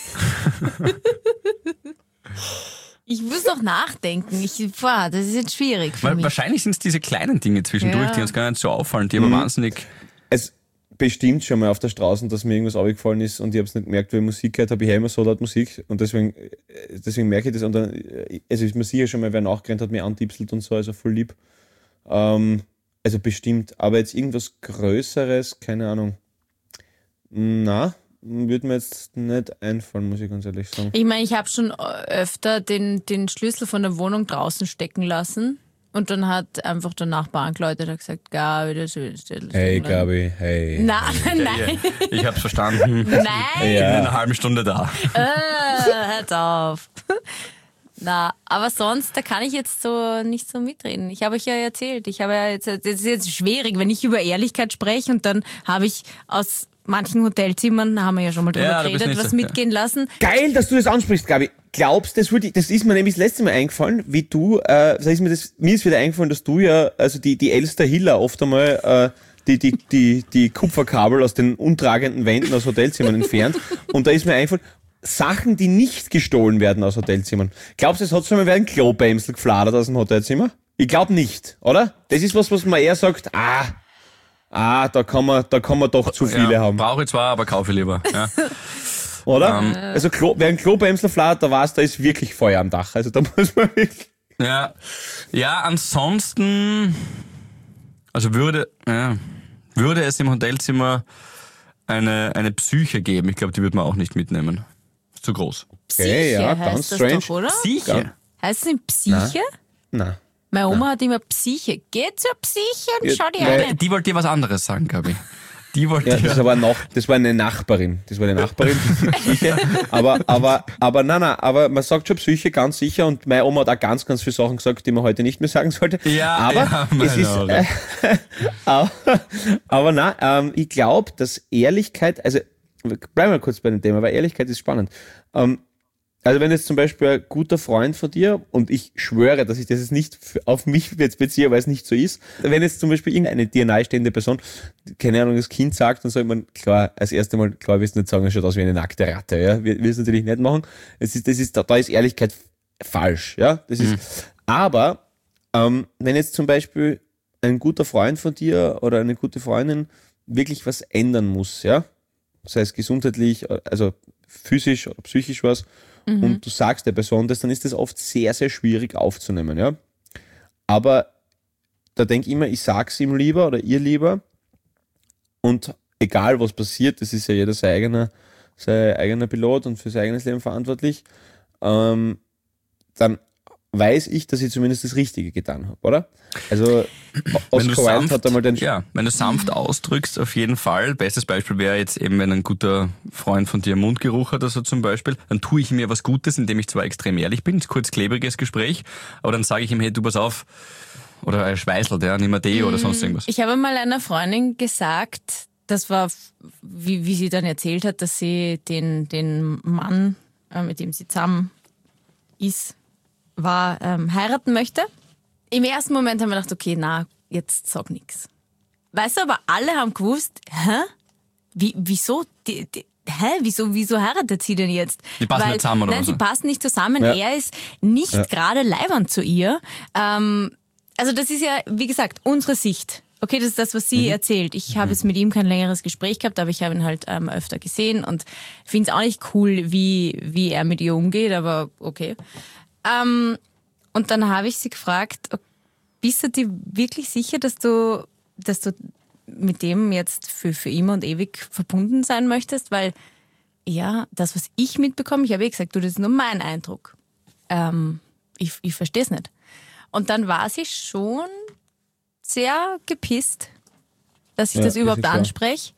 Ich muss noch nachdenken. Ich, boah, das ist jetzt schwierig für Weil mich. wahrscheinlich sind es diese kleinen Dinge zwischendurch, Ja. die uns gar nicht so auffallen, die aber Mhm. wahnsinnig... Es bestimmt schon mal auf der Straße, dass mir irgendwas aufgefallen ist und ich habe es nicht gemerkt, weil ich Musik gehört habe. Ich höre immer so laut Musik und deswegen, äh, deswegen merke ich das. Und dann, äh, also ist mir sicher schon mal wer nachgerannt hat, mir antipselt und so, also voll lieb. Ähm, also bestimmt. Aber jetzt irgendwas Größeres, keine Ahnung. Na, würde mir jetzt nicht einfallen, muss ich ganz ehrlich sagen. Ich meine, ich habe schon öfter den, den Schlüssel von der Wohnung draußen stecken lassen. Und dann hat einfach der Nachbar angeläutet und gesagt, Gabi, das ist der Hey Gabi, hey. Nein, nein, Ich hab's verstanden. nein. In einer halben Stunde da. Äh, hört auf. Na, aber sonst, da kann ich jetzt so nicht so mitreden. Ich habe euch ja erzählt, ich habe ja jetzt, das ist jetzt schwierig, wenn ich über Ehrlichkeit spreche und dann habe ich aus manchen Hotelzimmern, da haben wir ja schon mal drüber Ja, du bist geredet, nicht was so, ja. mitgehen lassen. Geil, dass du das ansprichst, Gabi. Glaubst, das würde ich, das ist mir nämlich das letzte Mal eingefallen, wie du, äh, das ist mir, das, mir ist wieder eingefallen, dass du ja, also die, die Elster Hiller oft einmal, äh, die, die, die, die Kupferkabel aus den untragenden Wänden aus Hotelzimmern entfernt. Und da ist mir eingefallen, Sachen, die nicht gestohlen werden aus Hotelzimmern. Glaubst du, es hat schon mal wer ein Klobämsel gefladert aus dem Hotelzimmer? Ich glaube nicht, oder? Das ist was, was man eher sagt, ah, ah, da kann man, da kann man doch zu viele ja, haben. Brauche ich zwar, aber kaufe ich lieber. Ja. Oder? Also Klo, wer ein Klobämsel fladert, da weiß, da ist wirklich Feuer am Dach. Also da muss man wirklich... Ja, ja, ansonsten, also würde, ja, würde es im Hotelzimmer eine, eine Psyche geben. Ich glaube, die würde man auch nicht mitnehmen. Ist zu groß. Okay, Psyche ja, heißt ganz das strange. doch, oder? Psyche? Heißt es nicht Psyche? Na. Meine Oma hat immer Psyche. Geh zur Psyche und Ja, schau die weil- an. Die wollte dir was anderes sagen, glaube ich. Die wollte Ja, dir... das war noch, das war eine Nachbarin. Das war eine Nachbarin, sicher. Aber, aber, aber, nein, nein, aber man sagt schon Psyche ganz sicher und meine Oma hat auch ganz, ganz viele Sachen gesagt, die man heute nicht mehr sagen sollte. Ja, aber ja, es meine ist, Augen. äh, aber, aber nein, ähm, ich glaube, dass Ehrlichkeit, also, bleiben wir kurz bei dem Thema, weil Ehrlichkeit ist spannend. Ähm, Also wenn jetzt zum Beispiel ein guter Freund von dir, und ich schwöre, dass ich das jetzt nicht für- auf mich jetzt beziehe, weil es nicht so ist, wenn jetzt zum Beispiel irgendeine dir nahestehende Person, keine Ahnung, das Kind sagt, dann soll man, klar, als erstes Mal, klar, wirst du nicht sagen, es schaut aus wie eine nackte Ratte, ja, wir, wir es natürlich nicht machen. Es ist, das ist, da, da ist Ehrlichkeit falsch, ja, das ist, aber, ähm, wenn jetzt zum Beispiel ein guter Freund von dir oder eine gute Freundin wirklich was ändern muss, ja, sei es gesundheitlich, also physisch oder psychisch was, und du sagst der Person das, dann ist das oft sehr, sehr schwierig aufzunehmen, ja. Aber da denke ich immer, ich sag's ihm lieber oder ihr lieber und egal was passiert, das ist ja jeder sein eigener, sein eigener Pilot und für sein eigenes Leben verantwortlich, ähm, dann weiß ich, dass ich zumindest das Richtige getan habe, oder? Also Wenn du Oscar Wilde sanft, hat einmal den... ja, wenn du sanft ausdrückst, auf jeden Fall. Bestes Beispiel wäre jetzt eben, wenn ein guter Freund von dir Mundgeruch hat oder so zum Beispiel, dann tue ich mir was Gutes, indem ich zwar extrem ehrlich bin, kurz klebriges Gespräch, aber dann sage ich ihm, hey, du pass auf, oder er schweißelt, ja, nimm mal Deo oder sonst irgendwas. Ich habe mal einer Freundin gesagt, das war, wie, wie sie dann erzählt hat, dass sie den, den Mann, äh, mit dem sie zusammen ist, war, ähm, heiraten möchte. Im ersten Moment haben wir gedacht, okay, na, jetzt sag nix. Weißt du, aber alle haben gewusst, hä? Wie, wieso? Die, die, hä? Wieso, wieso heiratet sie denn jetzt? Die passen nicht zusammen, oder Nein, was? sie passen nicht zusammen. Ja. Er ist nicht gerade leibernd zu ihr. Ähm, also das ist ja, wie gesagt, unsere Sicht. Okay, das ist das, was sie erzählt. Ich habe jetzt mit ihm kein längeres Gespräch gehabt, aber ich habe ihn halt ähm, öfter gesehen und finde es auch nicht cool, wie, wie er mit ihr umgeht, aber okay. Ähm, und dann habe ich sie gefragt, bist du dir wirklich sicher, dass du, dass du mit dem jetzt für, für immer und ewig verbunden sein möchtest? Weil, ja, das, was ich mitbekomme, ich habe eh gesagt, du, das ist nur mein Eindruck. Ähm, ich ich verstehe es nicht. Und dann war sie schon sehr gepisst, dass ich Ja, das das überhaupt ist klar. anspreche.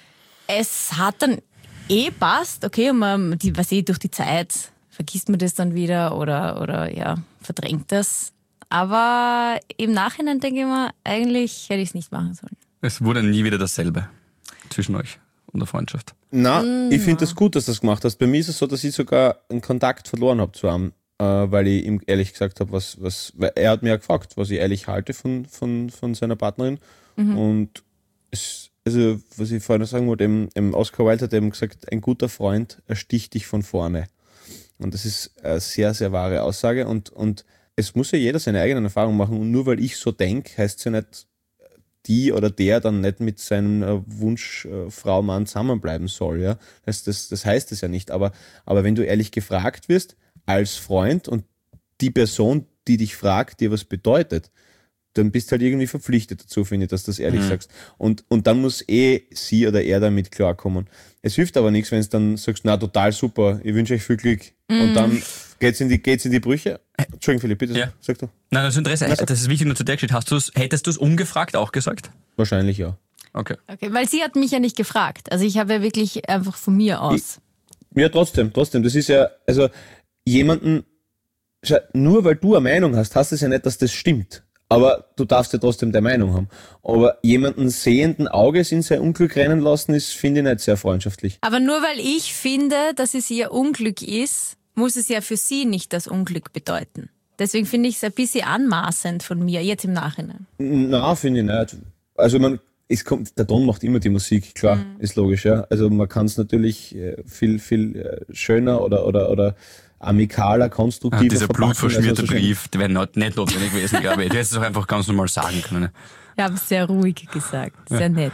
Es hat dann eh passt, okay, und man, die, was eh durch die Zeit vergisst man das dann wieder oder, oder ja, verdrängt das. Aber im Nachhinein denke ich mir, eigentlich hätte ich es nicht machen sollen. Es wurde nie wieder dasselbe zwischen euch und der Freundschaft. Na, ich finde das gut, dass du das gemacht hast. Bei mir ist es so, dass ich sogar einen Kontakt verloren habe zu einem, äh, weil ich ihm ehrlich gesagt habe, was, was, weil er hat mir ja gefragt, was ich ehrlich halte von, von, von seiner Partnerin. Und es, also, was ich vorhin noch sagen wollte, eben, eben Oscar Wilde hat eben gesagt, ein guter Freund ersticht dich von vorne. Und das ist eine sehr, sehr wahre Aussage. Und, und es muss ja jeder seine eigenen Erfahrungen machen. Und nur weil ich so denke, heißt es ja nicht, die oder der dann nicht mit seinem äh, Wunsch äh, Frau, Mann zusammenbleiben soll. Ja? Das, das, das heißt es ja nicht. Aber, aber wenn du ehrlich gefragt wirst als Freund und die Person, die dich fragt, dir was bedeutet, dann bist du halt irgendwie verpflichtet dazu, finde ich, dass du das ehrlich sagst. Und, und dann muss eh sie oder er damit klarkommen. Es hilft aber nichts, wenn du dann sagst, na, total super, ich wünsche euch viel Glück. Und dann geht's in die, geht's in die Brüche. Entschuldigung, Philipp, bitte, Ja. sag du. Nein, das Interesse, das ist wichtig nur zu der Geschichte. Hast du's, hättest du es ungefragt auch gesagt? Wahrscheinlich ja. Okay. Okay, weil sie hat mich ja nicht gefragt. Also ich habe ja wirklich einfach von mir aus. Ja, trotzdem, trotzdem. Das ist ja, also jemanden, schau, nur weil du eine Meinung hast, heißt das ja nicht, dass das stimmt. Aber du darfst ja trotzdem der Meinung haben. Aber jemanden sehenden Auges in sein Unglück rennen lassen, ist, finde ich, nicht sehr freundschaftlich. Aber nur weil ich finde, dass es ihr Unglück ist, muss es ja für sie nicht das Unglück bedeuten. Deswegen finde ich es ein bisschen anmaßend von mir, jetzt im Nachhinein. Na, finde ich nicht. Also man, es kommt, der Ton macht immer die Musik, klar, ist logisch, ja. Also man kann es natürlich äh, viel, viel äh, schöner oder, oder, oder amikaler, Ah, konstruktiver dieser verpacken, blutverschmierte als man so schön- Brief, der wäre not, nicht notwendig gewesen, glaube ich. Du hättest es auch einfach ganz normal sagen können. Ich habe es sehr ruhig gesagt, sehr nett.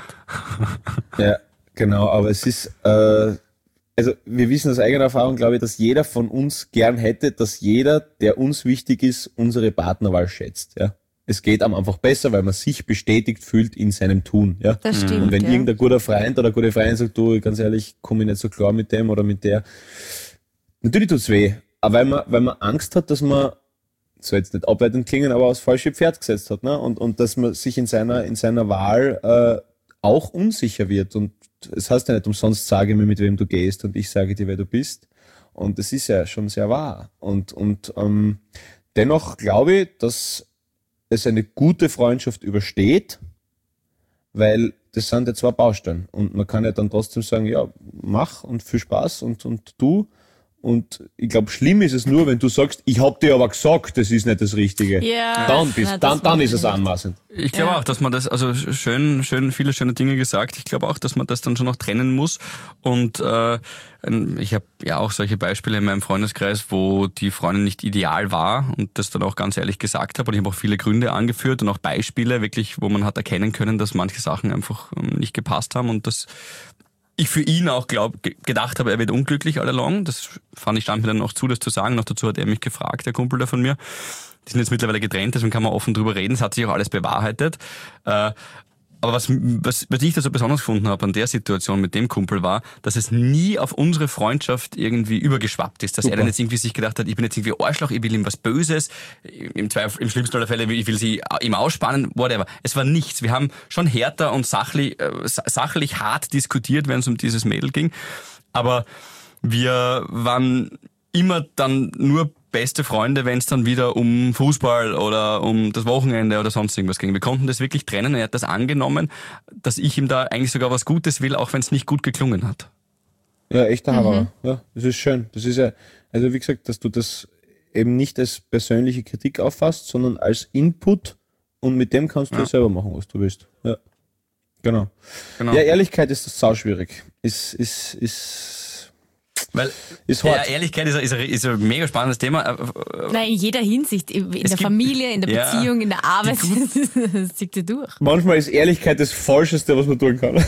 Ja, genau, aber es ist, äh, also wir wissen aus eigener Erfahrung, glaube ich, dass jeder von uns gern hätte, dass jeder, der uns wichtig ist, unsere Partnerwahl schätzt. Ja, es geht einem einfach besser, weil man sich bestätigt fühlt in seinem Tun. Ja, Das stimmt. und wenn ja. irgendein guter Freund oder eine gute Freundin sagt, du, ganz ehrlich, komme ich nicht so klar mit dem oder mit der, natürlich tut's weh, aber weil man, weil man Angst hat, dass man soll jetzt nicht abwertend klingen, aber aufs falsche Pferd gesetzt hat, ne? Und, und dass man sich in seiner, in seiner Wahl äh, auch unsicher wird. Und es heißt ja nicht umsonst, sage mir, mit wem du gehst, und ich sage dir, wer du bist. Und das ist ja schon sehr wahr. Und, und ähm, dennoch glaube ich, dass es eine gute Freundschaft übersteht, weil das sind ja zwei Baustellen. Und man kann ja dann trotzdem sagen, ja, mach und viel Spaß und, und du. Und ich glaube, schlimm ist es nur, wenn du sagst, ich hab dir aber gesagt, das ist nicht das Richtige. Ja, dann bist, na, dann, dann ist es nicht. anmaßend. Ich glaube Ja. auch, dass man das, also schön, schön, viele schöne Dinge gesagt. Ich glaube auch, dass man das dann schon noch trennen muss. Und äh, ich habe ja auch solche Beispiele in meinem Freundeskreis, wo die Freundin nicht ideal war und das dann auch ganz ehrlich gesagt habe. Und ich habe auch viele Gründe angeführt und auch Beispiele, wirklich, wo man hat erkennen können, dass manche Sachen einfach ähm, nicht gepasst haben und das ich für ihn auch glaub, gedacht habe, er wird unglücklich all along. Das fand ich, stand mir dann noch zu, das zu sagen. Noch dazu hat er mich gefragt, der Kumpel da von mir. Die sind jetzt mittlerweile getrennt, deswegen kann man offen drüber reden. Es hat sich auch alles bewahrheitet. Äh, aber was, was, was ich da so besonders gefunden habe an der Situation mit dem Kumpel war, dass es nie auf unsere Freundschaft irgendwie übergeschwappt ist. Dass Super. er dann jetzt irgendwie sich gedacht hat, ich bin jetzt irgendwie Arschloch, ich will ihm was Böses. Im, Zweifel, im schlimmsten aller Fälle, ich will sie ihm ausspannen, whatever. Es war nichts. Wir haben schon härter und sachlich, äh, sachlich hart diskutiert, wenn es um dieses Mädel ging. Aber wir waren immer dann nur beste Freunde, wenn es dann wieder um Fußball oder um das Wochenende oder sonst irgendwas ging. Wir konnten das wirklich trennen. Er hat das angenommen, dass ich ihm da eigentlich sogar was Gutes will, auch wenn es nicht gut geklungen hat. Ja, echter Hammer. Mhm. Ja, das ist schön. Das ist ja, also wie gesagt, dass du das eben nicht als persönliche Kritik auffasst, sondern als Input, und mit dem kannst du ja selber machen, was du willst. Ja. Genau. Genau. Ja, Ehrlichkeit ist das sauschwierig. Ist, ist, ist, Weil, ist ja, hart. Ehrlichkeit ist, ein- ist, ein- ist ein mega spannendes Thema. Nein, in jeder Hinsicht. In der gibt- Familie, in der ja, Beziehung, in der Arbeit. Das zieht dir durch. Manchmal ist Ehrlichkeit das Falscheste, was man tun kann.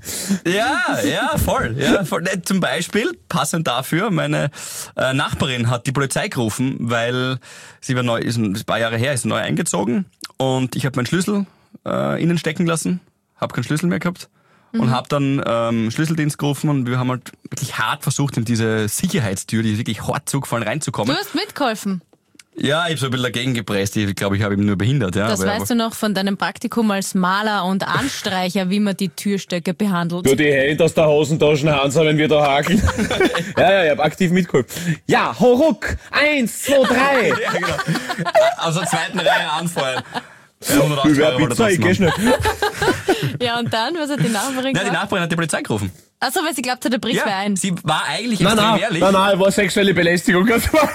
Ja, ja, voll. Ja, voll. Ne, Zum Beispiel, passend dafür, meine äh, Nachbarin hat die Polizei gerufen, weil sie war neu, ist ein, ist ein paar Jahre her, ist neu eingezogen und ich habe meinen Schlüssel äh, innen stecken lassen, habe keinen Schlüssel mehr gehabt und habe dann ähm, Schlüsseldienst gerufen und wir haben halt wirklich hart versucht, in diese Sicherheitstür, die ist wirklich hart zugefallen, Du reinzukommen. hast mitgeholfen. Ja, ich habe so ein bisschen dagegen gepresst. Ich glaube, ich habe ihn nur behindert. Ja, Das aber, weißt du noch von deinem Praktikum als Maler und Anstreicher, wie man die Türstöcke behandelt. Nur die Hände aus der Hosentaschen, Hansa, wenn wir da hakeln. ja, ja, ich habe aktiv mitgeholfen. Ja, Horuck! Eins, zwei, drei! ja, genau. Aus der zweiten Reihe anfallen. Ja, hundertachtzig Wie wär Euro Pizza? Ich geh schnell. Ja, und dann, was hat die Nachbarin Nein, die gesagt? Nachbarin hat die Polizei gerufen. Achso, weil sie glaubt hat, der bricht wer ein. sie war eigentlich Nein, extrem nein, ehrlich. nein, nein, war sexuelle Belästigung. Ganz normal.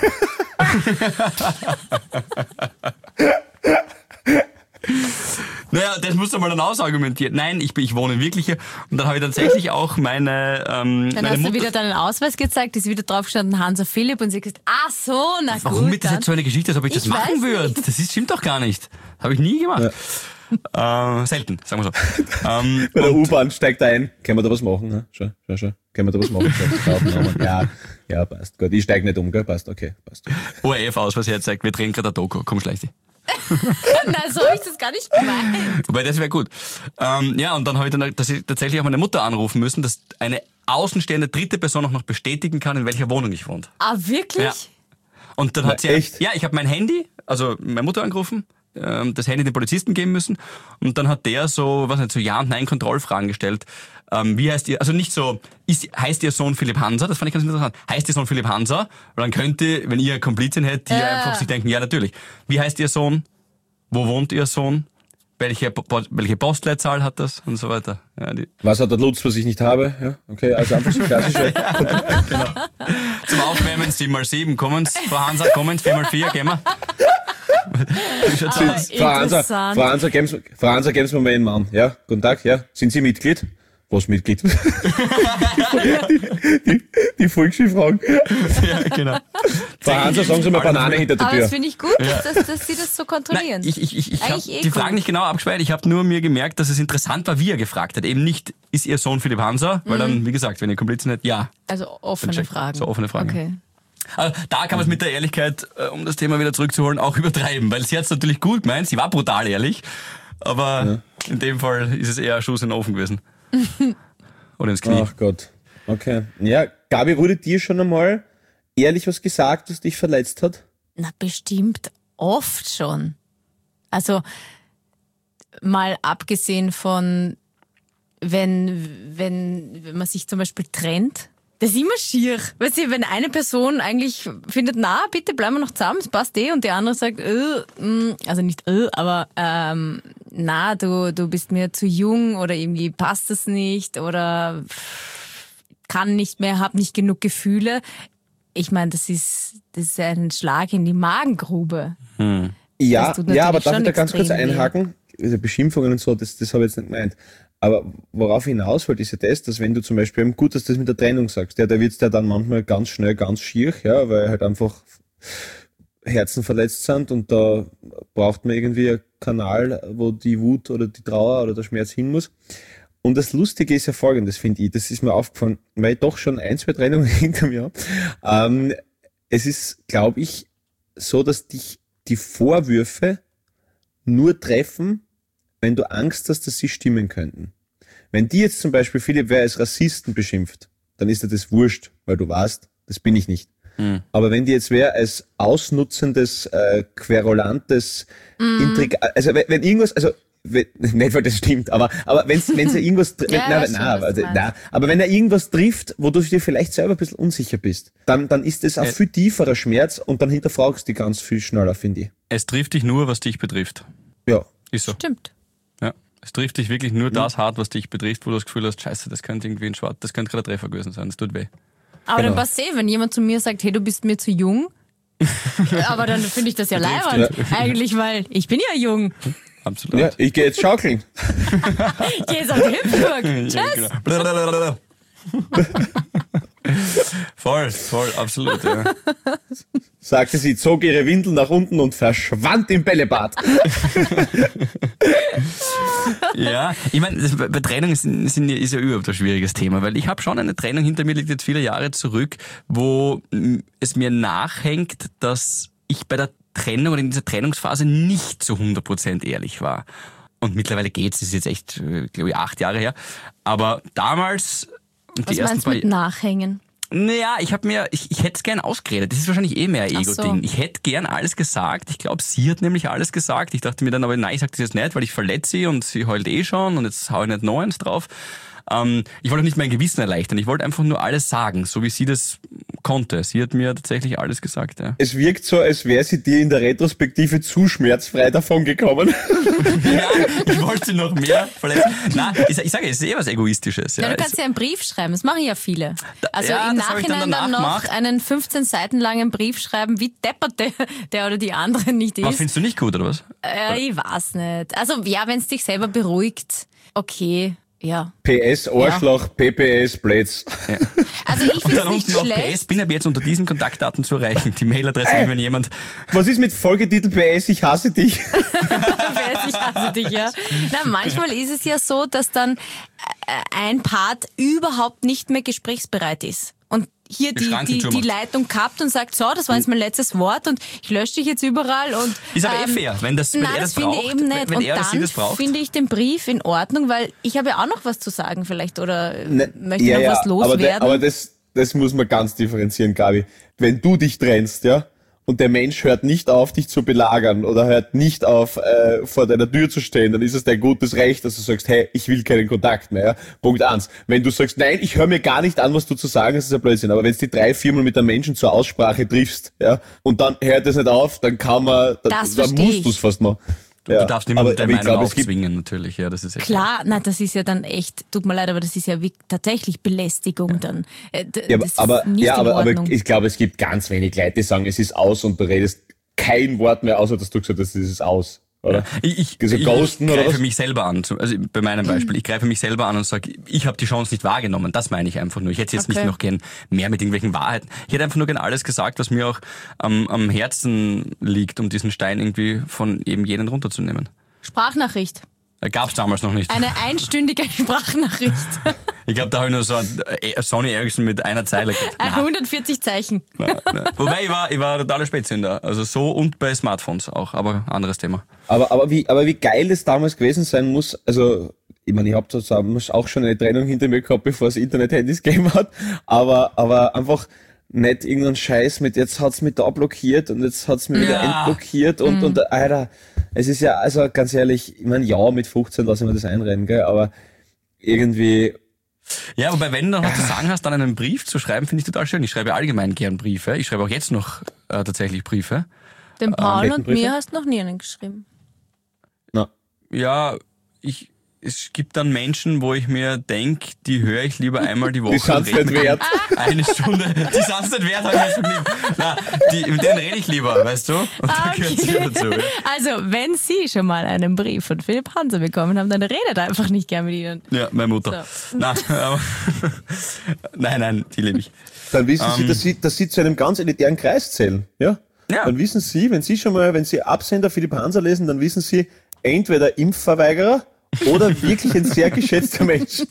Naja, das musst du mal dann ausargumentieren. Nein, ich, bin- ich wohne wirklich hier. Und dann habe ich tatsächlich auch meine, ähm, Dann meine hast Mutter... du wieder deinen Ausweis gezeigt, ist wieder drauf gestanden Hansa Philipp und sie hat gesagt, ah so, na gut. Warum ist das dann. jetzt so eine Geschichte, als ob ich, das Ich weiß machen würde? nicht. Das ist, stimmt doch gar nicht. Habe ich nie gemacht. Äh, selten, sagen wir so. ähm, Bei der und- U-Bahn steigt er ein. Können wir da was machen? Ne? Schau, schau, schau. Können wir da was machen? Schau, Aufnahme. Ja, ja, passt. Gut, ich steige nicht um, gell? Passt, okay, passt. O R F-Ausweis herzeigt, wir drehen gerade ein Doku. Komm, schleich dich. Nein, so habe ich das gar nicht gemeint. Wobei, das wäre gut. Ähm, ja, und dann habe ich dann dass ich tatsächlich auch meine Mutter anrufen müssen, dass eine außenstehende dritte Person auch noch bestätigen kann, in welcher Wohnung ich wohne. Ah, wirklich? Ja. Und dann Na, hat sie... echt? Ja, ich habe mein Handy, also meine Mutter angerufen, ähm, das Handy den Polizisten geben müssen und dann hat der so, was nicht, so Ja- und Nein-Kontrollfragen gestellt. Ähm, wie heißt ihr, also nicht so, ist, heißt ihr Sohn Philipp Hanser? Das fand ich ganz interessant. Heißt ihr Sohn Philipp Hanser? Weil dann könnte, wenn ihr Komplizin hättet, die Ja. einfach sich denken, ja natürlich. Wie heißt ihr Sohn? Wo wohnt ihr Sohn? Welche, Po- welche Postleitzahl hat das? Und so weiter. Ja, die, Was hat der Lutz, was ich nicht habe? Ja, okay, also einfach so klassische. zum Aufwärmen sieben mal sieben, kommen Frau Hanser, kommen vier mal vier, gehen wir. Wie schaut's Aber aus? Frau Hanser, interessant. Frau Hanser, geben Sie, Frau Hanser, geben Sie mir mal einen Mann. Ja, guten Tag, ja. Sind Sie Mitglied? Was Mitglied? die, die, die Volksschulfragen. Ja, genau. Frau Hanser, sagen Sie mal Banane hinter der Aber Tür. das finde ich gut, dass, dass, dass sie das so kontrollieren. Nein, ich ich, ich, ich habe Eigentlich eh die cool. Fragen nicht genau abgespeichert. Ich habe nur mir gemerkt, dass es interessant war, wie er gefragt hat. Eben nicht, ist Ihr Sohn Philipp Hanser? Weil dann, wie gesagt, wenn ihr Komplizen hättet, ja. Also offene check- Fragen. so offene Fragen. Okay. Also, da kann man es mit der Ehrlichkeit, äh, um das Thema wieder zurückzuholen, auch übertreiben. Weil sie hat es natürlich gut gemeint, sie war brutal ehrlich. Aber in dem Fall ist es eher ein Schuss in den Ofen gewesen. Oder ins Knie. Ach Gott. Okay. Ja, Gabi, wurde dir schon einmal ehrlich was gesagt, was dich verletzt hat? Na, bestimmt oft schon. Also mal abgesehen von, wenn, wenn, wenn man sich zum Beispiel trennt, das ist immer schier. Weißt du, wenn eine Person eigentlich findet, na, bitte bleiben wir noch zusammen, es passt eh, und die andere sagt, äh, also nicht äh, aber ähm, na, du, du bist mir zu jung oder irgendwie passt das nicht oder kann nicht mehr, hab nicht genug Gefühle. Ich meine, das ist, das ist ein Schlag in die Magengrube. Hm. Ja, ja, aber darf ich da ganz kurz extrem weh. einhaken? Also Beschimpfungen und so, das, das habe ich jetzt nicht gemeint. Aber worauf ich hinaus wollte, ist ja das, dass wenn du zum Beispiel, gut, dass du das mit der Trennung sagst, ja, da wird's ja dann manchmal ganz schnell ganz schier, ja, weil halt einfach Herzen verletzt sind und da braucht man irgendwie einen Kanal, wo die Wut oder die Trauer oder der Schmerz hin muss. Und das Lustige ist ja folgendes, finde ich, das ist mir aufgefallen, weil ich doch schon ein, zwei Trennungen hinter mir habe. Ähm, es ist, glaube ich, so, dass dich die Vorwürfe nur treffen, wenn du Angst hast, dass sie stimmen könnten. Wenn die jetzt zum Beispiel Philipp wer als Rassisten beschimpft, dann ist dir das wurscht, weil du weißt, das bin ich nicht. Mhm. Aber wenn die jetzt wer als ausnutzendes, äh, querulantes, mhm. Intrig, also wenn, wenn irgendwas, also wenn, nicht weil das stimmt, aber aber wenn's wenn's ja irgendwas, ja, nein, nein, also, nein, aber wenn er irgendwas trifft, wo du dir vielleicht selber ein bisschen unsicher bist, dann dann ist das ein viel tieferer Schmerz und dann hinterfragst du die ganz viel schneller, finde ich. Es trifft dich nur, was dich betrifft. Ja, ist so. Stimmt. Ja, es trifft dich wirklich nur das hart, was dich betrifft, wo du das Gefühl hast, scheiße, das könnte irgendwie ein Schwarz, das könnte gerade ein Treffer gewesen sein, das tut weh. Aber genau. Dann passt eh, wenn jemand zu mir sagt, hey, du bist mir zu jung, aber dann finde ich das ja leibend, ja. Eigentlich, weil ich bin ja jung. Absolut. Ja, ich gehe jetzt schaukeln. Ich gehe jetzt auf die Hüpfburg. Tschüss. Ja, voll, voll, absolut. Ja. Sagte sie, zog ihre Windel nach unten und verschwand im Bällebad. Ja, ich meine, bei Trennung ist, ist ja überhaupt ein schwieriges Thema, weil ich habe schon eine Trennung hinter mir, liegt jetzt viele Jahre zurück, wo es mir nachhängt, dass ich bei der Trennung oder in dieser Trennungsphase nicht zu hundert Prozent ehrlich war. Und mittlerweile geht's, das ist jetzt echt, glaube ich, acht Jahre her. Aber damals, die Was ersten meinst du mit Nachhängen? Naja, ich habe mir, ich, ich hätte es gern ausgeredet. Das ist wahrscheinlich eh mehr ein Ego-Ding. So. Ich hätte gern alles gesagt. Ich glaube, sie hat nämlich alles gesagt. Ich dachte mir dann, aber nein, ich sage das jetzt nicht, weil ich verletze sie und sie heult eh schon und jetzt hau ich nicht noch eins drauf. Ähm, ich wollte nicht mein Gewissen erleichtern. Ich wollte einfach nur alles sagen, so wie sie das konnte. Sie hat mir tatsächlich alles gesagt. Ja. Es wirkt so, als wäre sie dir in der Retrospektive zu schmerzfrei davon gekommen. Ja, ich wollte noch mehr verletzen. Nein, ich, ich sage, es ist eh was Egoistisches. Ja, ja, du kannst ja einen Brief schreiben, das machen ja viele. Also ja, im Nachhinein dann, dann noch gemacht. einen fünfzehn Seiten langen Brief schreiben, wie deppert der, der oder die andere nicht ist. Was findest du nicht gut, oder was? Äh, ich weiß nicht. Also ja, wenn es dich selber beruhigt, okay. Ja. P S, Arschloch, ja. P P S, Blöds. Ja. Also ich finde es nicht noch schlecht. P S, bin aber jetzt unter diesen Kontaktdaten zu erreichen. Die Mailadresse, äh, wenn jemand... Was ist mit Folgetitel P S, ich hasse dich? P S, ich hasse dich, ja. Na, manchmal ist es ja so, dass dann ein Part überhaupt nicht mehr gesprächsbereit ist. Und hier die, die, die Leitung kappt und sagt, so, das war jetzt mein letztes Wort und ich lösche dich jetzt überall. Und, ist aber ähm, eh fair, wenn, das, wenn nein, er das, das braucht. Finde ich eben nicht. Wenn und er dann das braucht. finde ich den Brief in Ordnung, weil ich habe ja auch noch was zu sagen vielleicht oder ne, möchte ja, noch ja, was loswerden. Aber, de, aber das, das muss man ganz differenzieren, Gabi. Wenn du dich trennst, ja, und der Mensch hört nicht auf, dich zu belagern oder hört nicht auf, äh, vor deiner Tür zu stehen, dann ist es dein gutes Recht, dass du sagst, hey, ich will keinen Kontakt mehr. Ja? Punkt eins. Wenn du sagst, nein, ich höre mir gar nicht an, was du zu sagen hast, ist ja Blödsinn. Aber wenn du die drei, viermal mit einem Menschen zur Aussprache triffst, ja, und dann hört es nicht auf, dann kann man, dann, dann musst du es fast noch. Ja, du darfst niemandem deine Meinung glaub, aufzwingen, natürlich. Ja, das ist echt klar, klar. Nein, das ist ja dann echt, tut mir leid, aber das ist ja wie, tatsächlich Belästigung dann. Äh, d- ja, das aber, ist nicht ja, in aber, Ordnung. aber ich glaube, es gibt ganz wenig Leute, die sagen, es ist aus und du redest kein Wort mehr, außer dass du gesagt hast, es ist aus. Oder? Ja. Ich, ich, so ich, ghosten, ich oder greife was? mich selber an. Also bei meinem Beispiel, ich greife mich selber an und sage, ich habe die Chance nicht wahrgenommen. Das meine ich einfach nur. Ich hätte jetzt Okay. nicht noch gern mehr mit irgendwelchen Wahrheiten. Ich hätte einfach nur gern alles gesagt, was mir auch am, am Herzen liegt, um diesen Stein irgendwie von eben jenen runterzunehmen. Sprachnachricht. Gab es damals noch nicht. Eine einstündige Sprachnachricht. Ich glaube, da habe ich nur so ein äh, Sony Ericsson mit einer Zeile gehabt. Na, hundertvierzig Zeichen. na, na. Wobei, ich war, ich war totaler Spätzünder. Also so und bei Smartphones auch, aber anderes Thema. Aber, aber, wie, aber wie geil es damals gewesen sein muss, also ich meine, ich habe zusammen auch schon eine Trennung hinter mir gehabt, bevor es Internet-Handys gegeben hat, aber, aber einfach nicht irgendeinen Scheiß mit, jetzt hat's mich da blockiert und jetzt hat's mich wieder Ja. entblockiert und, Mhm. und, Alter, es ist ja, also ganz ehrlich, ich meine, ja, mit fünfzehn lassen wir das einrennen, gell, aber irgendwie, Ja, wobei, wenn du noch was zu sagen hast, dann einen Brief zu schreiben, finde ich total schön. Ich schreibe allgemein gern Briefe. Ich schreibe auch jetzt noch äh, tatsächlich Briefe. Dem Paul und Kettenbriefe? mir hast du noch nie einen geschrieben. na, Ja, ich, es gibt dann Menschen, wo ich mir denke, die höre ich lieber einmal die Woche. die sind's und rede nicht mit wert. denen Eine Stunde. Die sind's nicht wert, habe ich jetzt vergnügt. Nein, die, mit denen rede ich lieber, weißt du? Und da gehört sie dazu. Ja. Also, wenn Sie schon mal einen Brief von Philipp Hanser bekommen haben, dann redet einfach nicht gern mit Ihnen. Ja, meine Mutter. So. Nein, aber, nein, nein, die liebe ich. Dann wissen Ähm. Sie, dass Sie, dass Sie zu einem ganz elitären Kreis zählen, ja? Ja. Dann wissen Sie, wenn Sie schon mal, wenn Sie Absender Philipp Hanser lesen, dann wissen Sie, entweder Impfverweigerer oder wirklich ein sehr geschätzter Mensch.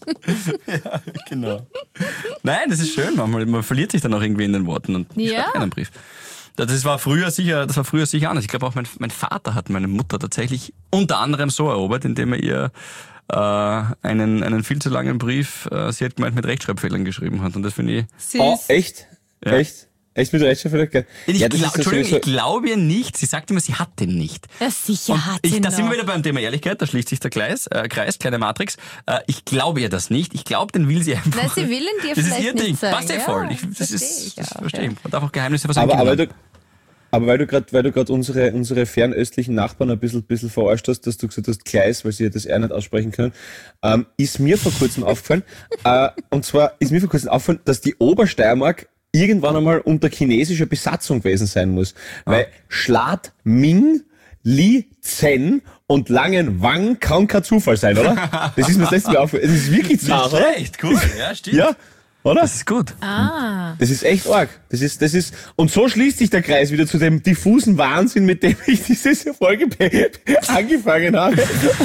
Genau. Nein, das ist schön, manchmal. Man verliert sich dann auch irgendwie in den Worten und Ja. schreibt einen Brief. Das war früher sicher, das war früher sicher anders. Ich glaube auch mein, mein Vater hat meine Mutter tatsächlich unter anderem so erobert, indem er ihr äh, einen, einen viel zu langen Brief, äh, sie hat gemeint, mit Rechtschreibfehlern geschrieben hat. Und das finde ich. Süß. Oh, echt? Ja. Echt? Echt mit Rechtschreibfehler? Ich, Ja, das glaub, ist ja Entschuldigung, sowieso- ich glaube ihr nicht. Sie sagt immer, sie hat den nicht. Ja, sicher Und hat ich, sie da sind wir noch. wieder beim Thema Ehrlichkeit, da schließt sich der Kreis, äh, Kreis kleine Matrix. Äh, ich glaube ihr das nicht. Ich glaube, den will sie einfach. Nein, sie will ihn dir Das ist vielleicht ihr nicht Ding. sagen. Passt ja Ja, voll. Ich, das versteh ist, ich das auch, verstehe ja. ich. Man darf auch Geheimnisse von seinen Aber, aber, Kindern du, aber weil du gerade, weil du gerade unsere, unsere fernöstlichen Nachbarn ein bisschen, bisschen verarscht hast, dass du gesagt hast, Kleis, weil sie das R nicht aussprechen können, ähm, ist mir vor kurzem aufgefallen, äh, und zwar ist mir vor kurzem aufgefallen, dass die Obersteiermark irgendwann einmal unter chinesischer Besatzung gewesen sein muss. Weil Schlat Ming, Li Zen und Langen Wang kann kein Zufall sein, oder? Das ist mir das letzte Mal aufgefallen. Das ist wirklich zart, oder? Echt cool, ja, stimmt. Ja, oder? Das ist gut. Ah. Das ist echt arg. Das ist, das ist, und so schließt sich der Kreis wieder zu dem diffusen Wahnsinn, mit dem ich diese Folge be- angefangen habe.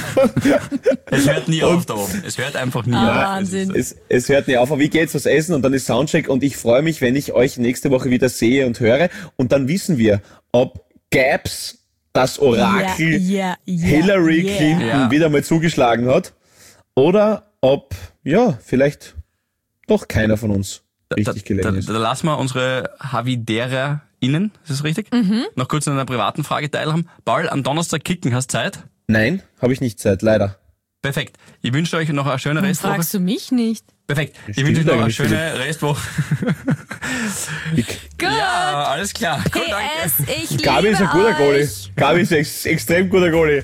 Es hört nie auf da oben. Es hört einfach nie Ah, auf. Wahnsinn. Es, es hört nicht auf, aber wie geht's was essen und dann ist Soundcheck und ich freue mich, wenn ich euch nächste Woche wieder sehe und höre und dann wissen wir, ob Gabs das Orakel Ja, ja, ja, Hillary yeah. Clinton Ja. wieder mal zugeschlagen hat oder ob, ja, vielleicht doch keiner von uns richtig da, gelegen da, ist. da lassen wir unsere HavidereInnen, ist das richtig? Mhm. Noch kurz an einer privaten Frage teilhaben. Paul, am Donnerstag kicken, hast Zeit? Nein, habe ich nicht Zeit, leider. Perfekt. Ich wünsche euch noch eine schöne Warum Restwoche. fragst du mich nicht? Perfekt. Ich Stimmt wünsche euch noch eine eigentlich, schöne Restwoche. Gut. Ja, alles klar. Gut, P S, danke. ich Gabi ist ein liebe guter Goalie. euch. Gabi ist ein ex extrem guter Goalie.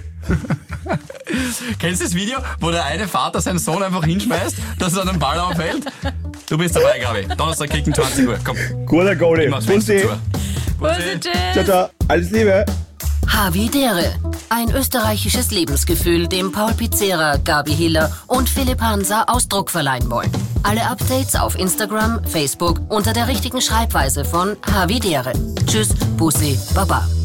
Kennst du das Video, wo der eine Vater seinen Sohn einfach hinschmeißt, dass er einen Ball aufhält? Du bist dabei, Gabi. Donnerstag kicken, zwanzig Uhr. Komm, Guter Goalie. ich mach's Fenster Bussi. zu. Bussi, Ciao, tschüss. ciao. Alles Liebe. Havidere. Ein österreichisches Lebensgefühl, dem Paul Pizzera, Gabi Hiller und Philipp Hansa Ausdruck verleihen wollen. Alle Updates auf Instagram, Facebook unter der richtigen Schreibweise von Havidere. Tschüss, Bussi, Baba.